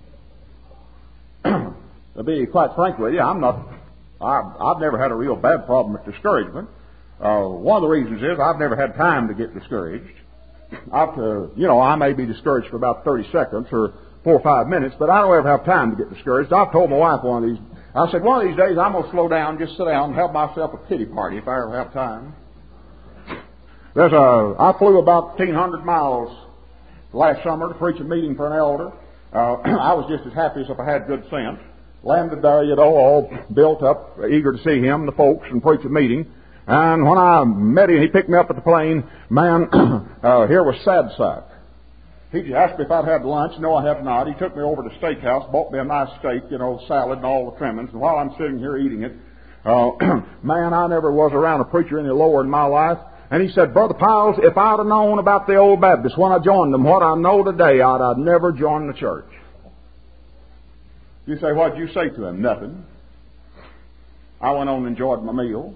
To be quite frank with you, I'm not, I've, I've never had a real bad problem with discouragement. Uh, one of the reasons is I've never had time to get discouraged. I've, uh, you know, I may be discouraged for about thirty seconds or four or five minutes, but I don't ever have time to get discouraged. I've told my wife one of these, I said, one of these days I'm going to slow down, just sit down and have myself a pity party if I ever have time. There's a, I flew about fifteen hundred miles last summer to preach a meeting for an elder. Uh, I was just as happy as if I had good sense. Landed there, you know, all built up, eager to see him, the folks, and preach a meeting. And when I met him, he picked me up at the plane. Man, uh, here was Sad Sack. He just asked me if I'd had lunch. No, I have not. He took me over to the steakhouse, bought me a nice steak, you know, salad and all the trimmings. And while I'm sitting here eating it, uh, man, I never was around a preacher any lower in my life. And he said, Brother Piles, if I'd have known about the old Baptists when I joined them, what I know today, I'd have never joined the church. You say, what did you say to him? Nothing. I went on and enjoyed my meal.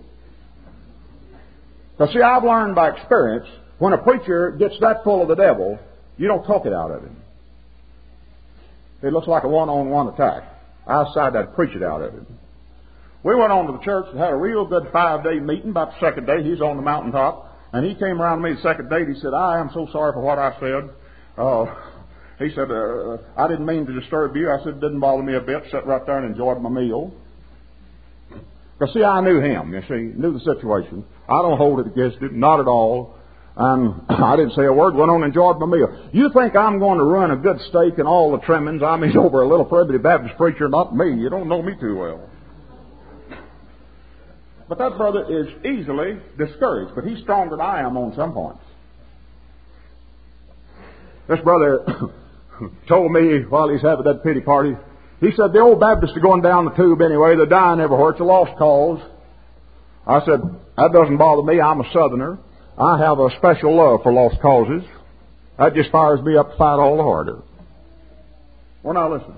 Now, see, I've learned by experience, when a preacher gets that full of the devil, you don't talk it out of him. It looks like a one-on-one attack. I decided I'd preach it out of him. We went on to the church and had a real good five-day meeting. About the second day, he's on the mountaintop, and he came around to me the second day and he said, I am so sorry for what I said. Uh, he said, uh, I didn't mean to disturb you. I said, it didn't bother me a bit. Sat right there and enjoyed my meal. Because, see, I knew him, you see, knew the situation. I don't hold it against him, not at all. And I didn't say a word, went on and enjoyed my meal. You think I'm going to run a good steak and all the trimmings, I mean, over a little primitive Baptist preacher? Not me. You don't know me too well. But that brother is easily discouraged, but he's stronger than I am on some points. This brother told me while he's having that pity party, he said, the old Baptists are going down the tube anyway. They're dying everywhere. It's a lost cause. I said, that doesn't bother me. I'm a Southerner. I have a special love for lost causes. That just fires me up to fight all the harder. Well, now listen.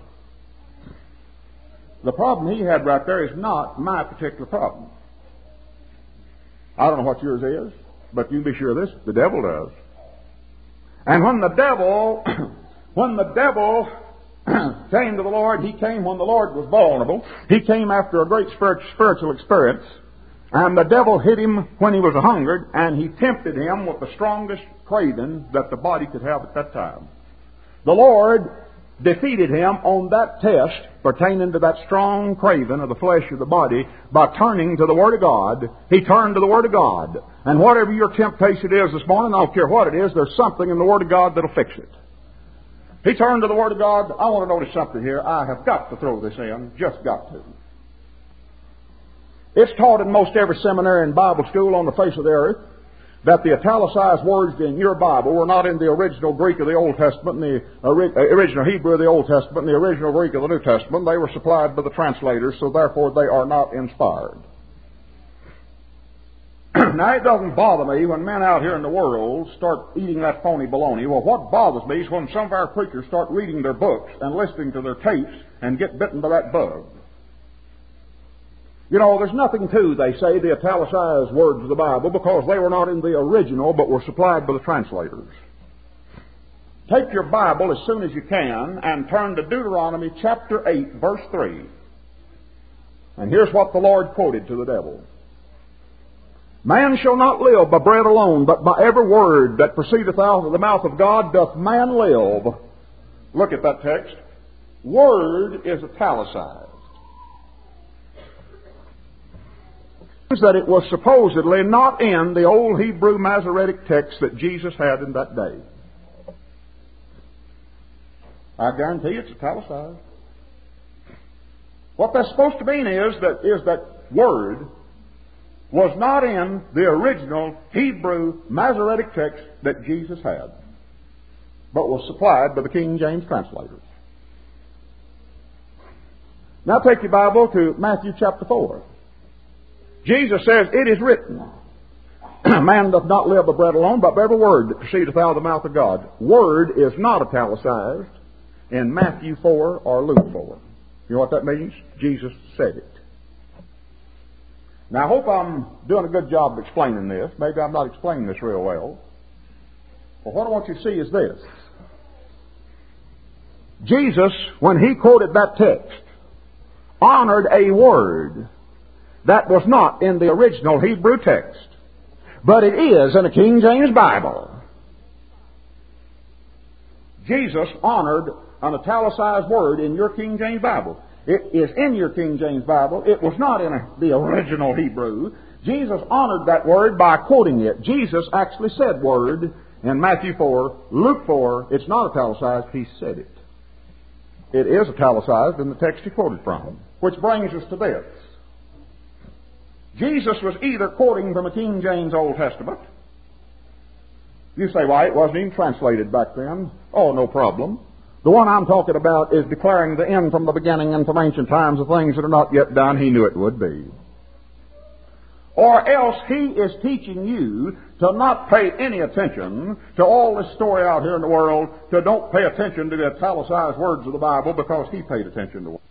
The problem he had right there is not my particular problem. I don't know what yours is, but you can be sure of this, the devil does. And when the devil, when the devil came to the Lord, he came when the Lord was vulnerable. He came after a great spiritual experience. And the devil hit him when he was a hungered, and he tempted him with the strongest craving that the body could have at that time. The Lord defeated him on that test pertaining to that strong craving of the flesh of the body by turning to the Word of God. He turned to the Word of God. And whatever your temptation is this morning, I don't care what it is, there's something in the Word of God that'll fix it. He turned to the Word of God. I want to notice something here. I have got to throw this in. Just got to. It's taught in most every seminary and Bible school on the face of the earth that the italicized words in your Bible were not in the original Greek of the Old Testament, and the original Hebrew of the Old Testament, and the original Greek of the New Testament. They were supplied by the translators, so therefore they are not inspired. Now, it doesn't bother me when men out here in the world start eating that phony baloney. Well, what bothers me is when some of our preachers start reading their books and listening to their tapes and get bitten by that bug. You know, there's nothing to, they say, the italicized words of the Bible because they were not in the original but were supplied by the translators. Take your Bible as soon as you can and turn to Deuteronomy chapter eight, verse three. And here's what the Lord quoted to the devil. Man shall not live by bread alone, but by every word that proceedeth out of the mouth of God doth man live. Look at that text. Word is italicized. That it was supposedly not in the old Hebrew Masoretic text that Jesus had in that day. I guarantee it's italicized. What that's supposed to mean is that is that word was not in the original Hebrew Masoretic text that Jesus had, but was supplied by the King James translators. Now take your Bible to Matthew chapter four. Jesus says, it is written, man doth not live by bread alone, but by every word that proceedeth out of the mouth of God. Word is not italicized in Matthew four or Luke four. You know what that means? Jesus said it. Now, I hope I'm doing a good job of explaining this. Maybe I'm not explaining this real well. But what I want you to see is this. Jesus, when he quoted that text, honored a word that was not in the original Hebrew text, but it is in a King James Bible. Jesus honored an italicized word in your King James Bible. It is in your King James Bible. It was not in a, the original Hebrew. Jesus honored that word by quoting it. Jesus actually said word in Matthew four, Luke four. It's not italicized. He said it. It is italicized in the text he quoted from, which brings us to this. Jesus was either quoting from a King James Old Testament. You say, why, it wasn't even translated back then. Oh, no problem. The one I'm talking about is declaring the end from the beginning and from ancient times of things that are not yet done. He knew it would be. Or else he is teaching you to not pay any attention to all this story out here in the world, to don't pay attention to the italicized words of the Bible because he paid attention to it.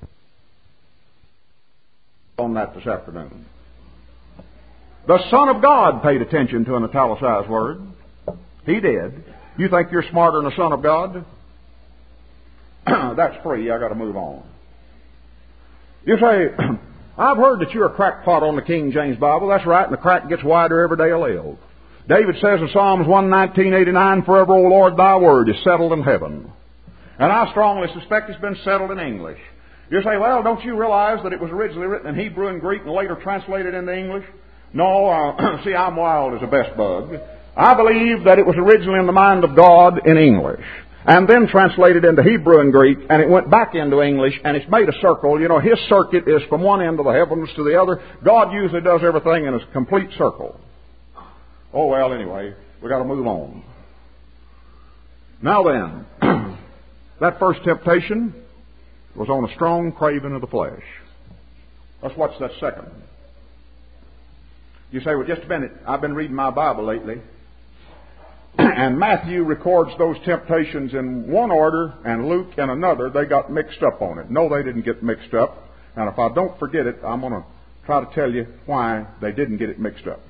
On that this afternoon. The Son of God paid attention to an italicized word. He did. You think you're smarter than the Son of God? That's free. I got to move on. You say, I've heard that you're a crackpot on the King James Bible. That's right, and the crack gets wider every day I live. David says in Psalms one nineteen eighty-nine, forever, O Lord, thy word is settled in heaven. And I strongly suspect it's been settled in English. You say, well, don't you realize that it was originally written in Hebrew and Greek and later translated into English? No, uh, see, I'm wild as a best bug. I believe that it was originally in the mind of God in English, and then translated into Hebrew and Greek, and it went back into English, and it's made a circle. You know, His circuit is from one end of the heavens to the other. God usually does everything in a complete circle. Oh, well, anyway, we got to move on. Now then, that first temptation was on a strong craving of the flesh. Let's watch that second. You say, well, just a minute. I've been reading my Bible lately. And Matthew records those temptations in one order and Luke in another. They got mixed up on it. No, they didn't get mixed up. And if I don't forget it, I'm going to try to tell you why they didn't get it mixed up.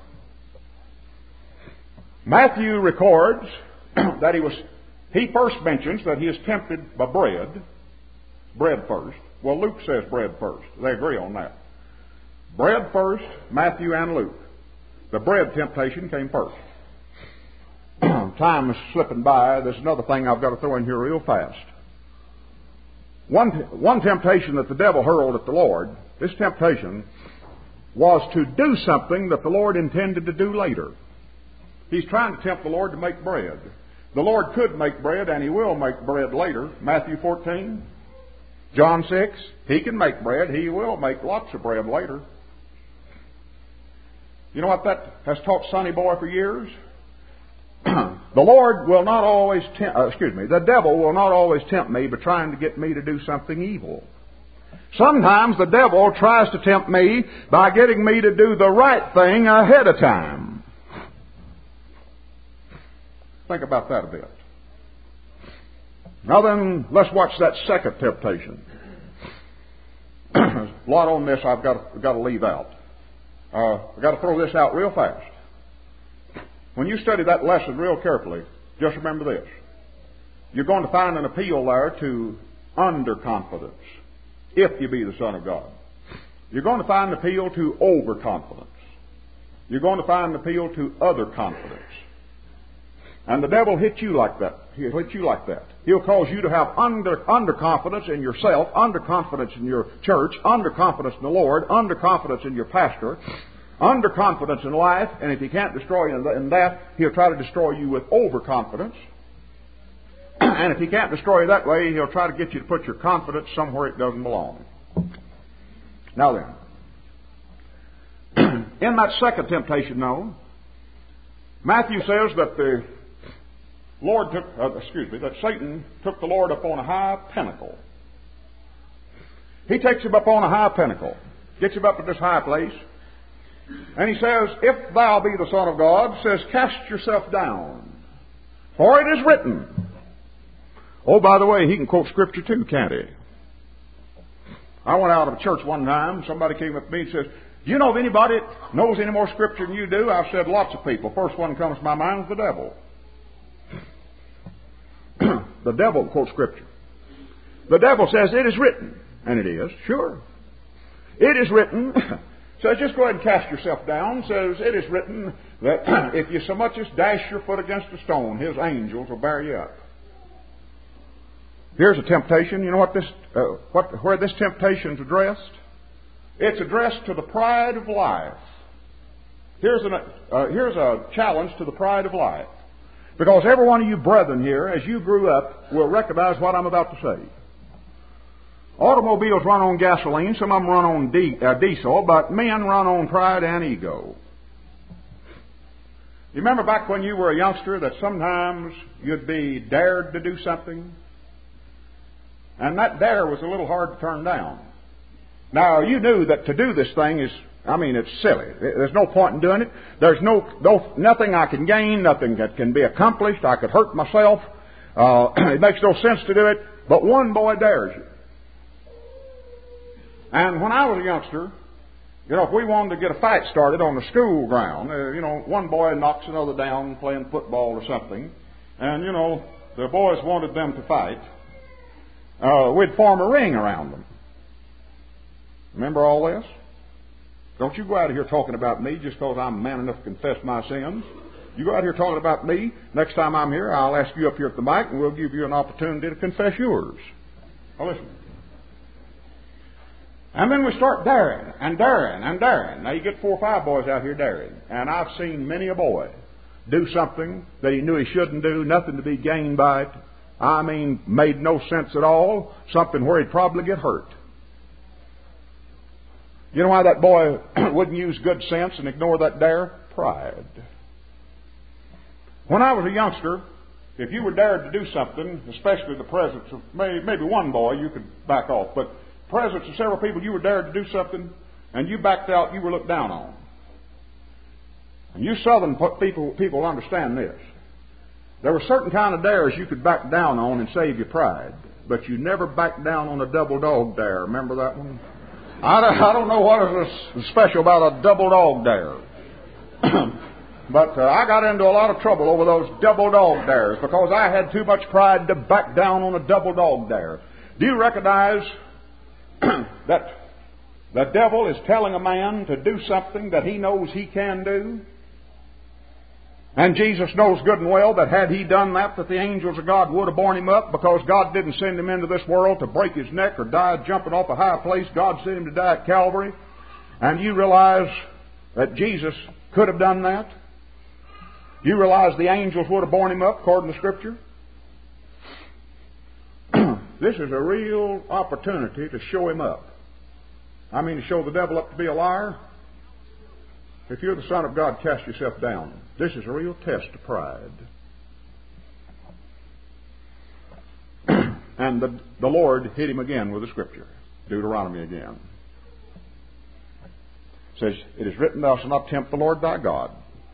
Matthew records that he was, he first mentions that he is tempted by bread. Bread first. Well, Luke says bread first. They agree on that. Bread first, Matthew and Luke. The bread temptation came first. Time is slipping by. There's another thing I've got to throw in here real fast. One, one temptation that the devil hurled at the Lord, this temptation was to do something that the Lord intended to do later. He's trying to tempt the Lord to make bread. The Lord could make bread, and He will make bread later. Matthew fourteen, John six, He can make bread. He will make lots of bread later. You know what that has taught Sonny Boy for years? The Lord will not always tempt, uh, excuse me, the devil will not always tempt me by trying to get me to do something evil. Sometimes the devil tries to tempt me by getting me to do the right thing ahead of time. Think about that a bit. Now then, let's watch that second temptation. A lot on this I've got to, got to leave out. Uh, I've got to throw this out real fast. When you study that lesson real carefully, just remember this. You're going to find an appeal there to underconfidence, if you be the Son of God. You're going to find an appeal to overconfidence. You're going to find an appeal to other confidence. And the devil hits you like that. He'll hit you like that. He'll cause you to have under underconfidence in yourself, underconfidence in your church, underconfidence in the Lord, underconfidence in your pastor, underconfidence in life, and if he can't destroy you in that, he'll try to destroy you with overconfidence. And if he can't destroy you that way, he'll try to get you to put your confidence somewhere it doesn't belong. Now then, in that second temptation, though, Matthew says that the Lord took, uh, excuse me, that Satan took the Lord up on a high pinnacle. He takes him up on a high pinnacle, gets him up at this high place, and he says, if thou be the Son of God, says, cast yourself down, for it is written. Oh, by the way, he can quote Scripture too, can't he? I went out of a church one time, somebody came up to me and says, do you know of anybody that knows any more Scripture than you do? I've said lots of people. First one that comes to my mind is the devil. The devil quotes Scripture. The devil says, it is written. And it is, sure. It is written. Says, just go ahead and cast yourself down. Says, it is written that if you so much as dash your foot against a stone, His angels will bear you up. Here's a temptation. You know what this, uh, what, where this temptation's addressed? It's addressed to the pride of life. Here's, an, uh, here's a challenge to the pride of life. Because every one of you brethren here, as you grew up, will recognize what I'm about to say. Automobiles run on gasoline, some of them run on di- uh, diesel, but men run on pride and ego. You remember back when you were a youngster that sometimes you'd be dared to do something? And that dare was a little hard to turn down. Now, you knew that to do this thing is, I mean, it's silly. There's no point in doing it. There's no, no nothing I can gain, nothing that can be accomplished. I could hurt myself. Uh, it makes no sense to do it. But one boy dares you. And when I was a youngster, you know, if we wanted to get a fight started on the school ground, uh, you know, one boy knocks another down playing football or something, and, you know, the boys wanted them to fight, uh, we'd form a ring around them. Remember all this? Don't you go out of here talking about me just because I'm man enough to confess my sins. You go out here talking about me. Next time I'm here, I'll ask you up here at the mic, and we'll give you an opportunity to confess yours. Now listen. And then we start daring and daring and daring. Now you get four or five boys out here daring. And I've seen many a boy do something that he knew he shouldn't do, nothing to be gained by it. I mean, made no sense at all, something where he'd probably get hurt. You know why that boy wouldn't use good sense and ignore that dare? Pride. When I was a youngster, if you were dared to do something, especially the presence of maybe one boy, you could back off, but presence of several people, you were dared to do something, and you backed out, you were looked down on. And you Southern people, people understand this. There were certain kind of dares you could back down on and save your pride, but you never back down on a double dog dare. Remember that one? I don't, I don't know what is special about a double dog dare. But uh, I got into a lot of trouble over those double dog dares because I had too much pride to back down on a double dog dare. Do you recognize that the devil is telling a man to do something that he knows he can do? And Jesus knows good and well that had he done that, that the angels of God would have borne him up, because God didn't send him into this world to break his neck or die jumping off a high place. God sent him to die at Calvary. And you realize that Jesus could have done that? You realize the angels would have borne him up according to Scripture? This is a real opportunity to show him up. I mean, to show the devil up to be a liar. If you're the Son of God, cast yourself down. This is a real test of pride. And the, the Lord hit him again with the Scripture. Deuteronomy again. It says, it is written, thou shalt not tempt the Lord thy God.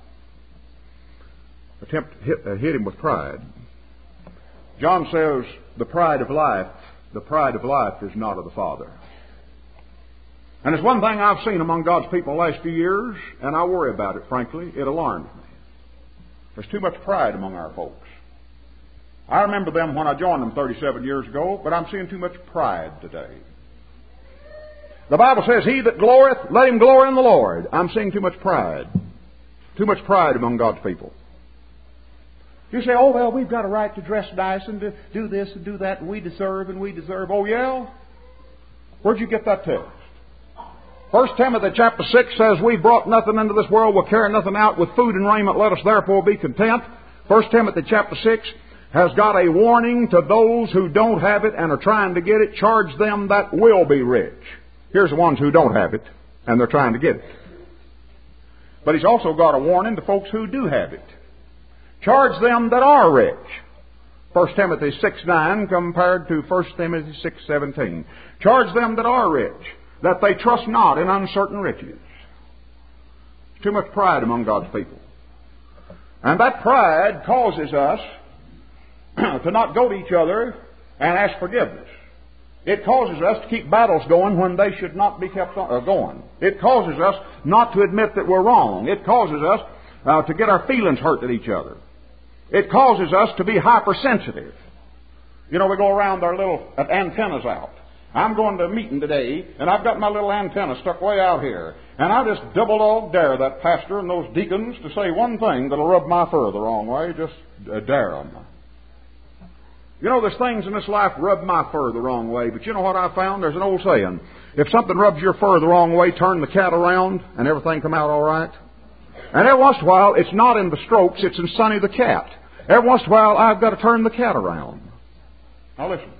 Attempt hit, uh, hit him with pride. John says, the pride of life, the pride of life is not of the Father. And it's one thing I've seen among God's people in the last few years, and I worry about it, frankly. It alarms me. There's too much pride among our folks. I remember them when I joined them thirty-seven years ago, but I'm seeing too much pride today. The Bible says, he that glorieth, let him glory in the Lord. I'm seeing too much pride. Too much pride among God's people. You say, oh, well, we've got a right to dress nice and to do this and do that, and we deserve and we deserve. Oh, yeah? Where'd you get that text? First Timothy chapter six says, we brought nothing into this world, we'll carry nothing out. With food and raiment, let us therefore be content. First Timothy chapter six has got a warning to those who don't have it and are trying to get it. Charge them that will be rich. Here's the ones who don't have it, and they're trying to get it. But he's also got a warning to folks who do have it. Charge them that are rich. First Timothy six nine compared to First Timothy six seventeen. Charge them that are rich, that they trust not in uncertain riches. There's too much pride among God's people. And that pride causes us to not go to each other and ask forgiveness. It causes us to keep battles going when they should not be kept going. It causes us not to admit that we're wrong. It causes us uh, to get our feelings hurt at each other. It causes us to be hypersensitive. You know, we go around our little antennas out. I'm going to a meeting today, and I've got my little antenna stuck way out here. And I just double dog dare that pastor and those deacons to say one thing that'll rub my fur the wrong way. Just uh, dare them. You know, there's things in this life rub my fur the wrong way, but you know what I found? There's an old saying. If something rubs your fur the wrong way, turn the cat around, and everything come out all right. And every once in a while, it's not in the strokes, it's in Sonny the cat. Every once in a while, I've got to turn the cat around. Now listen.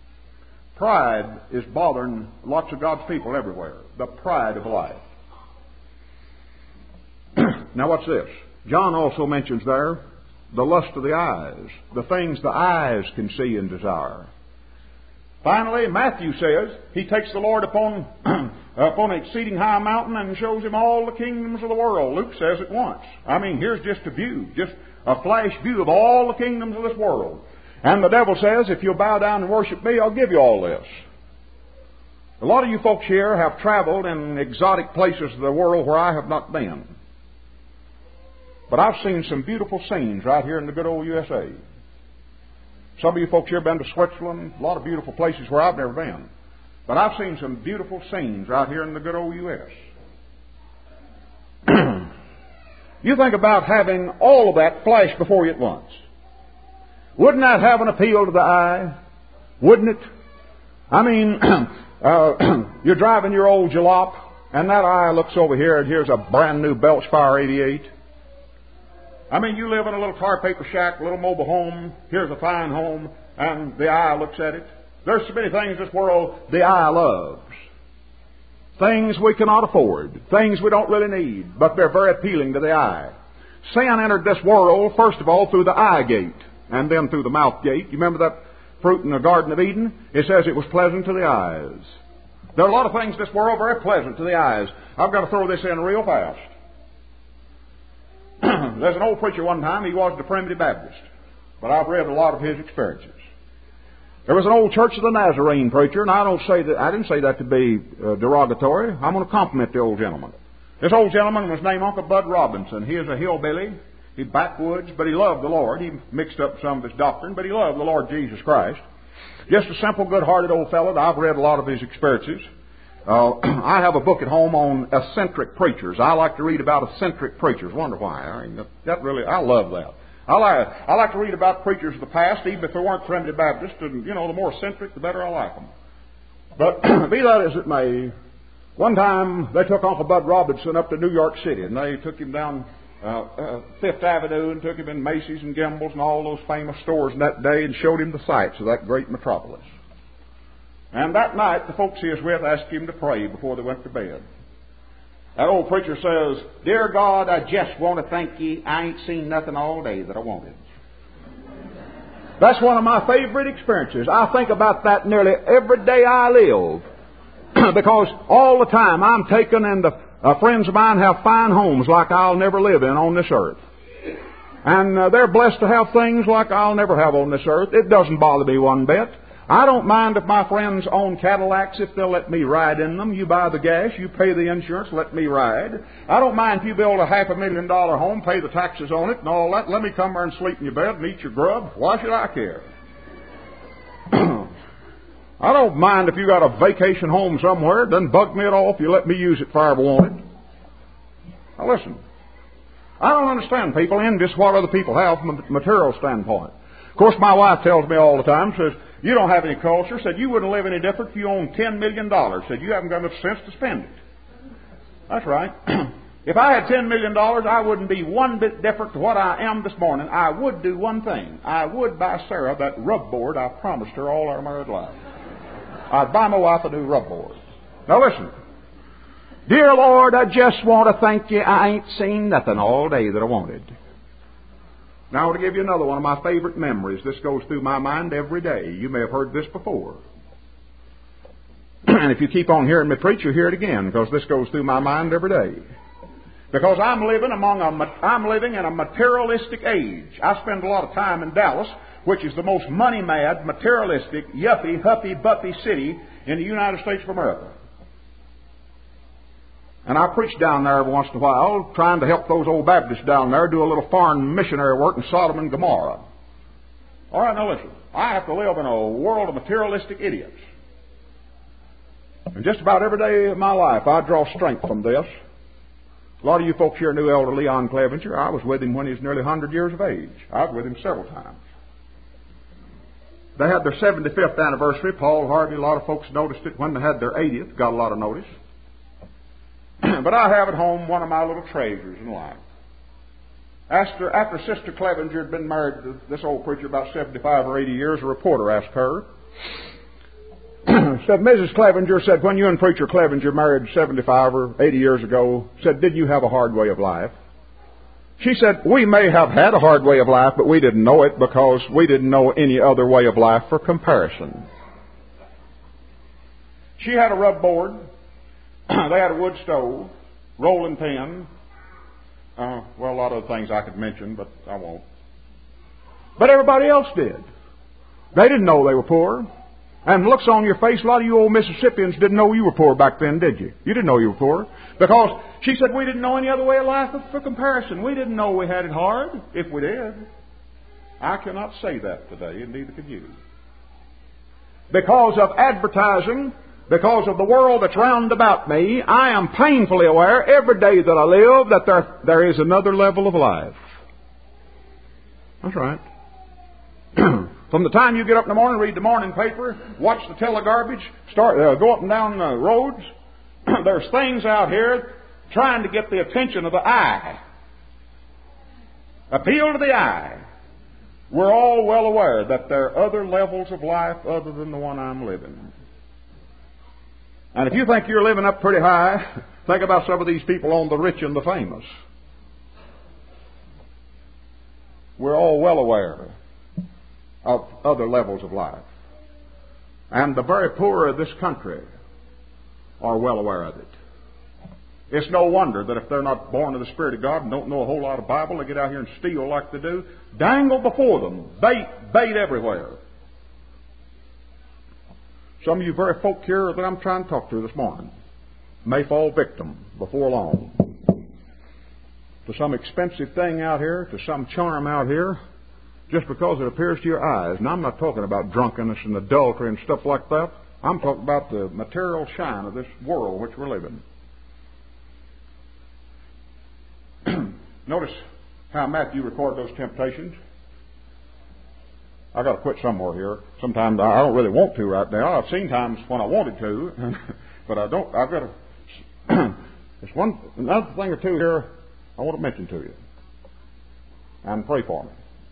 Pride is bothering lots of God's people everywhere. The pride of life. Now what's this? John also mentions there the lust of the eyes, the things the eyes can see and desire. Finally, Matthew says he takes the Lord upon upon an exceeding high mountain and shows him all the kingdoms of the world. Luke says it once. I mean, here's just a view, just a flash view of all the kingdoms of this world. And the devil says, if you'll bow down and worship me, I'll give you all this. A lot of you folks here have traveled in exotic places of the world where I have not been. But I've seen some beautiful scenes right here in the good old U S A. Some of you folks here have been to Switzerland, a lot of beautiful places where I've never been. But I've seen some beautiful scenes right here in the good old U S You think about having all of that flash before you at once. Wouldn't that have an appeal to the eye? Wouldn't it? I mean, uh, you're driving your old jalop, and that eye looks over here, and here's a brand new Belch Fire eighty-eight. I mean, you live in a little tar paper shack, a little mobile home. Here's a fine home, and the eye looks at it. There's so many things in this world the eye loves. Things we cannot afford. Things we don't really need, but they're very appealing to the eye. Sin entered this world, first of all, through the eye gate, and then through the mouth gate. You remember that fruit in the Garden of Eden? It says it was pleasant to the eyes. There are a lot of things in this world very pleasant to the eyes. I've got to throw this in real fast. there's an old preacher one time, he wasn't a Primitive Baptist, but I've read a lot of his experiences. There was an old Church of the Nazarene preacher, and I don't say that, I didn't say that to be uh, derogatory. I'm going to compliment the old gentleman. This old gentleman was named Uncle Bud Robinson. He is a hillbilly. He backwoods, but he loved the Lord. He mixed up some of his doctrine, but he loved the Lord Jesus Christ. Just a simple, good-hearted old fellow. I've read a lot of his experiences. Uh, I have a book at home on eccentric preachers. I like to read about eccentric preachers. Wonder why? I mean, that really, I love that. I like, I like to read about preachers of the past, even if they weren't Primitive Baptist. And, you know, the more eccentric, the better I like them. But be that as it may, one time they took Uncle Bud Robinson up to New York City, and they took him down uh, uh, Fifth Avenue and took him in Macy's and Gimbel's and all those famous stores in that day and showed him the sights of that great metropolis. And that night, the folks he was with asked him to pray before they went to bed. That old preacher says, "Dear God, I just want to thank you. I ain't seen nothing all day that I wanted." That's one of my favorite experiences. I think about that nearly every day I live. Because all the time I'm taken, and the uh, friends of mine have fine homes like I'll never live in on this earth. And uh, they're blessed to have things like I'll never have on this earth. It doesn't bother me one bit. I don't mind if my friends own Cadillacs if they'll let me ride in them. You buy the gas, you pay the insurance, let me ride. I don't mind if you build a half a million dollar home, pay the taxes on it and all that. Let me come there and sleep in your bed and eat your grub. Why should I care? I don't mind if you got a vacation home somewhere. It doesn't bug me at all if you let me use it if I ever want it. Now listen, I don't understand people envious what other people have from a material standpoint. Of course, my wife tells me all the time, says, "You don't have any culture." Said, "You wouldn't live any different if you owned ten million dollars. Said, "You haven't got enough sense to spend it." That's right. If I had ten million dollars, I wouldn't be one bit different to what I am this morning. I would do one thing. I would buy Sarah that rub board I promised her all our married life. I'd buy my wife a new rub board. Now listen. Dear Lord, I just want to thank you. I ain't seen nothing all day that I wanted. Now I want to give you another one of my favorite memories. This goes through my mind every day. You may have heard this before. And if you keep on hearing me preach, you'll hear it again, because this goes through my mind every day. Because I'm living among a, I'm living in a materialistic age. I spend a lot of time in Dallas, which is the most money-mad, materialistic, yuppie, huppy, buppy city in the United States of America. And I preach down there every once in a while, trying to help those old Baptists down there do a little foreign missionary work in Sodom and Gomorrah. All right, now listen. I have to live in a world of materialistic idiots. And just about every day of my life, I draw strength from this. A lot of you folks here knew Elder Leon Clevenger. I was with him when he was nearly one hundred years of age. I was with him several times. They had their seventy-fifth anniversary. Paul Harvey, a lot of folks noticed it. When they had their eightieth, got a lot of notice. But I have at home one of my little treasures in life. After, after Sister Clevenger had been married to this old preacher about seventy-five or eighty years, a reporter asked her, said, "Missus Clevenger," said, "when you and Preacher Clevenger married seventy-five or eighty years ago, said, did you have a hard way of life?" She said, "We may have had a hard way of life, but we didn't know it because we didn't know any other way of life for comparison." She had a rub board. They had a wood stove, rolling pin. Uh, well, a lot of things I could mention, but I won't. But everybody else did. They didn't know they were poor. And looks on your face, a lot of you old Mississippians didn't know you were poor back then, did you? You didn't know you were poor. Because she said we didn't know any other way of life for comparison. We didn't know we had it hard, if we did. I cannot say that today, and neither can you. Because of advertising, because of the world that's round about me, I am painfully aware every day that I live that there, there is another level of life. That's right. From the time you get up in the morning, read the morning paper, watch the tele-garbage, start uh, go up and down the roads, there's things out here trying to get the attention of the eye. Appeal to the eye. We're all well aware that there are other levels of life other than the one I'm living. And if you think you're living up pretty high, think about some of these people on the rich and the famous. We're all well aware of other levels of life. And the very poor of this country are well aware of it. It's no wonder that if they're not born of the Spirit of God and don't know a whole lot of Bible, they get out here and steal like they do. Dangle before them. Bait, bait everywhere. Some of you very folk here that I'm trying to talk to this morning may fall victim before long to some expensive thing out here, to some charm out here, just because it appears to your eyes. And I'm not talking about drunkenness and adultery and stuff like that. I'm talking about the material shine of this world which we're living. Notice how Matthew recorded those temptations. I got to quit somewhere here. Sometimes I don't really want to right now. I've seen times when I wanted to, but I don't. I've got to. There's one another thing or two here I want to mention to you, and pray for me.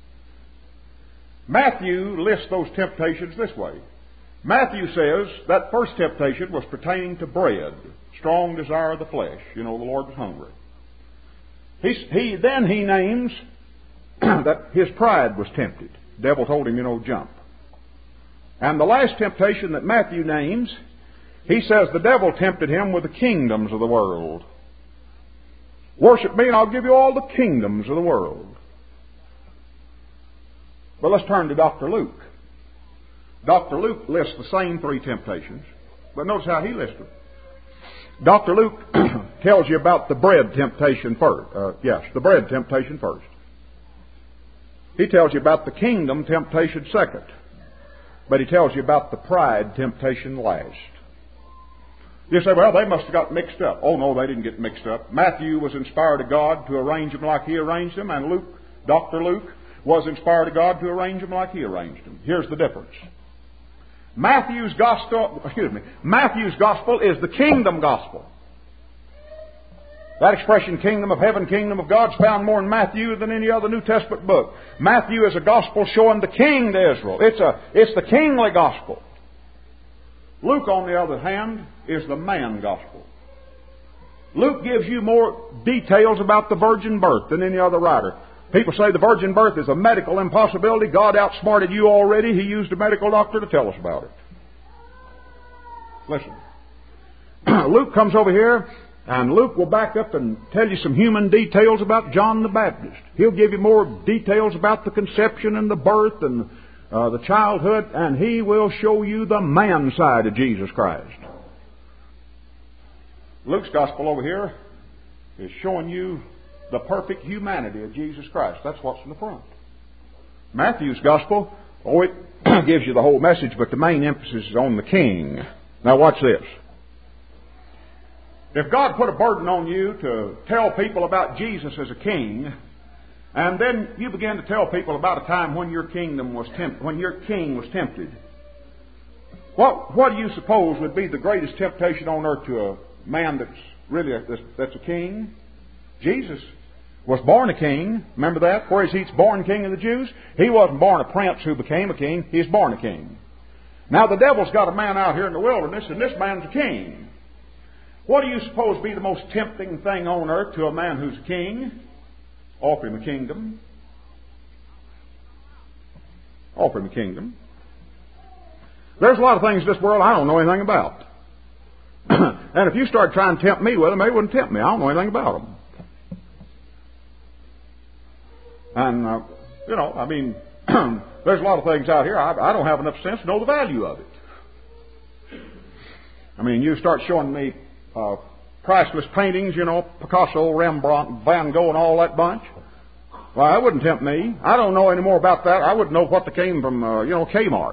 Matthew lists those temptations this way. Matthew says that first temptation was pertaining to bread, strong desire of the flesh. You know, the Lord was hungry. He, he then he names that his pride was tempted. The devil told him, you know, jump. And the last temptation that Matthew names, he says the devil tempted him with the kingdoms of the world. Worship me and I'll give you all the kingdoms of the world. But let's turn to Doctor Luke. Doctor Luke lists the same three temptations, but notice how he lists them. Doctor Luke tells you about the bread temptation first. Uh, yes, the bread temptation first. He tells you about the kingdom temptation second. But he tells you about the pride temptation last. You say, well, they must have got mixed up. Oh, no, they didn't get mixed up. Matthew was inspired of God to arrange them like he arranged them, and Luke, Doctor Luke, was inspired of God to arrange them like he arranged them. Here's the difference. Matthew's gospel, excuse me, Matthew's gospel is the kingdom gospel. That expression, kingdom of heaven, kingdom of God, is found more in Matthew than any other New Testament book. Matthew is a gospel showing the king to Israel. It's a, it's the kingly gospel. Luke, on the other hand, is the man gospel. Luke gives you more details about the virgin birth than any other writer. People say the virgin birth is a medical impossibility. God outsmarted you already. He used a medical doctor to tell us about it. Listen. Luke comes over here, and Luke will back up and tell you some human details about John the Baptist. He'll give you more details about the conception and the birth and uh, the childhood, and he will show you the man side of Jesus Christ. Luke's gospel over here is showing you the perfect humanity of Jesus Christ. That's what's in the front. Matthew's gospel, oh, it gives you the whole message, but the main emphasis is on the king. Now watch this. If God put a burden on you to tell people about Jesus as a king, and then you began to tell people about a time when your kingdom was tempt- when your king was tempted, what what do you suppose would be the greatest temptation on earth to a man that's really a, that's, that's a king? Jesus was born a king. Remember that? Where is he born king of the Jews? He wasn't born a prince who became a king. He was born a king. Now the devil's got a man out here in the wilderness, and this man's a king. What do you suppose would be the most tempting thing on earth to a man who's a king? Offer him a kingdom. Offer him a kingdom. There's a lot of things in this world I don't know anything about. And if you start trying to tempt me with them, they wouldn't tempt me. I don't know anything about them. And, uh, you know, I mean, there's a lot of things out here. I, I don't have enough sense to know the value of it. I mean, you start showing me uh, priceless paintings, you know, Picasso, Rembrandt, Van Gogh, and all that bunch. Well, that wouldn't tempt me. I don't know any more about that. I wouldn't know what they came from, uh, you know, Kmart.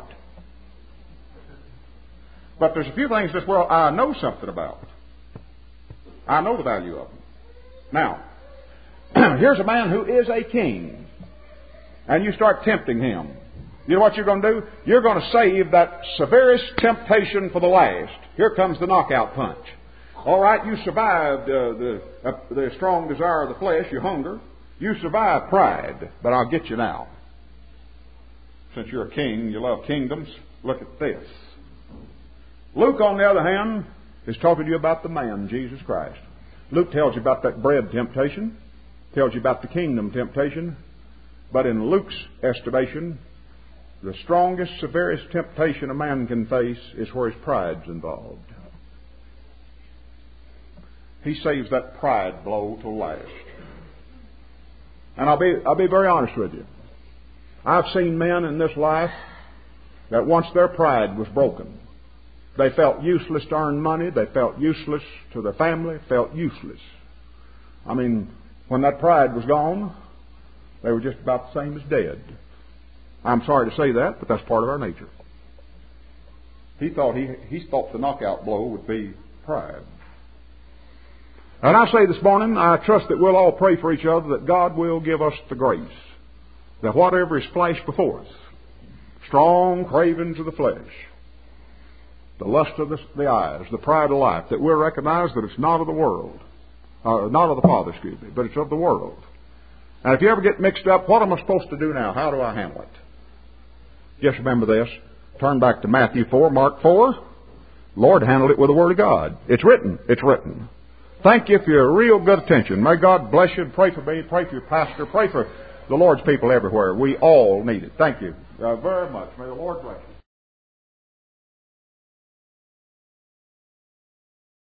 But there's a few things in this world I know something about. I know the value of them. Now, here's a man who is a king, and you start tempting him. You know what you're going to do? You're going to save that severest temptation for the last. Here comes the knockout punch. All right, you survived uh, the uh, the strong desire of the flesh, your hunger. You survived pride, but I'll get you now. Since you're a king, you love kingdoms, look at this. Luke, on the other hand, is talking to you about the man, Jesus Christ. Luke tells you about that bread temptation, tells you about the kingdom temptation, but in Luke's estimation, the strongest, severest temptation a man can face is where his pride's involved. He saves that pride blow till last. And I'll be, I'll be very honest with you. I've seen men in this life that once their pride was broken, they felt useless to earn money, they felt useless to their family, felt useless. I mean, when that pride was gone, they were just about the same as dead. I'm sorry to say that, but that's part of our nature. He thought he, he thought the knockout blow would be pride. And I say this morning, I trust that we'll all pray for each other that God will give us the grace that whatever is flashed before us, strong cravings of the flesh, the lust of the, the eyes, the pride of life, that we'll recognize that it's not of the world, uh, not of the Father, excuse me, but it's of the world. And if you ever get mixed up, what am I supposed to do now? How do I handle it? Just remember this. Turn back to Matthew four, Mark four. Lord handled it with the Word of God. It's written. It's written. Thank you for your real good attention. May God bless you. Pray for me. Pray for your pastor. Pray for the Lord's people everywhere. We all need it. Thank you uh, very much. May the Lord bless you.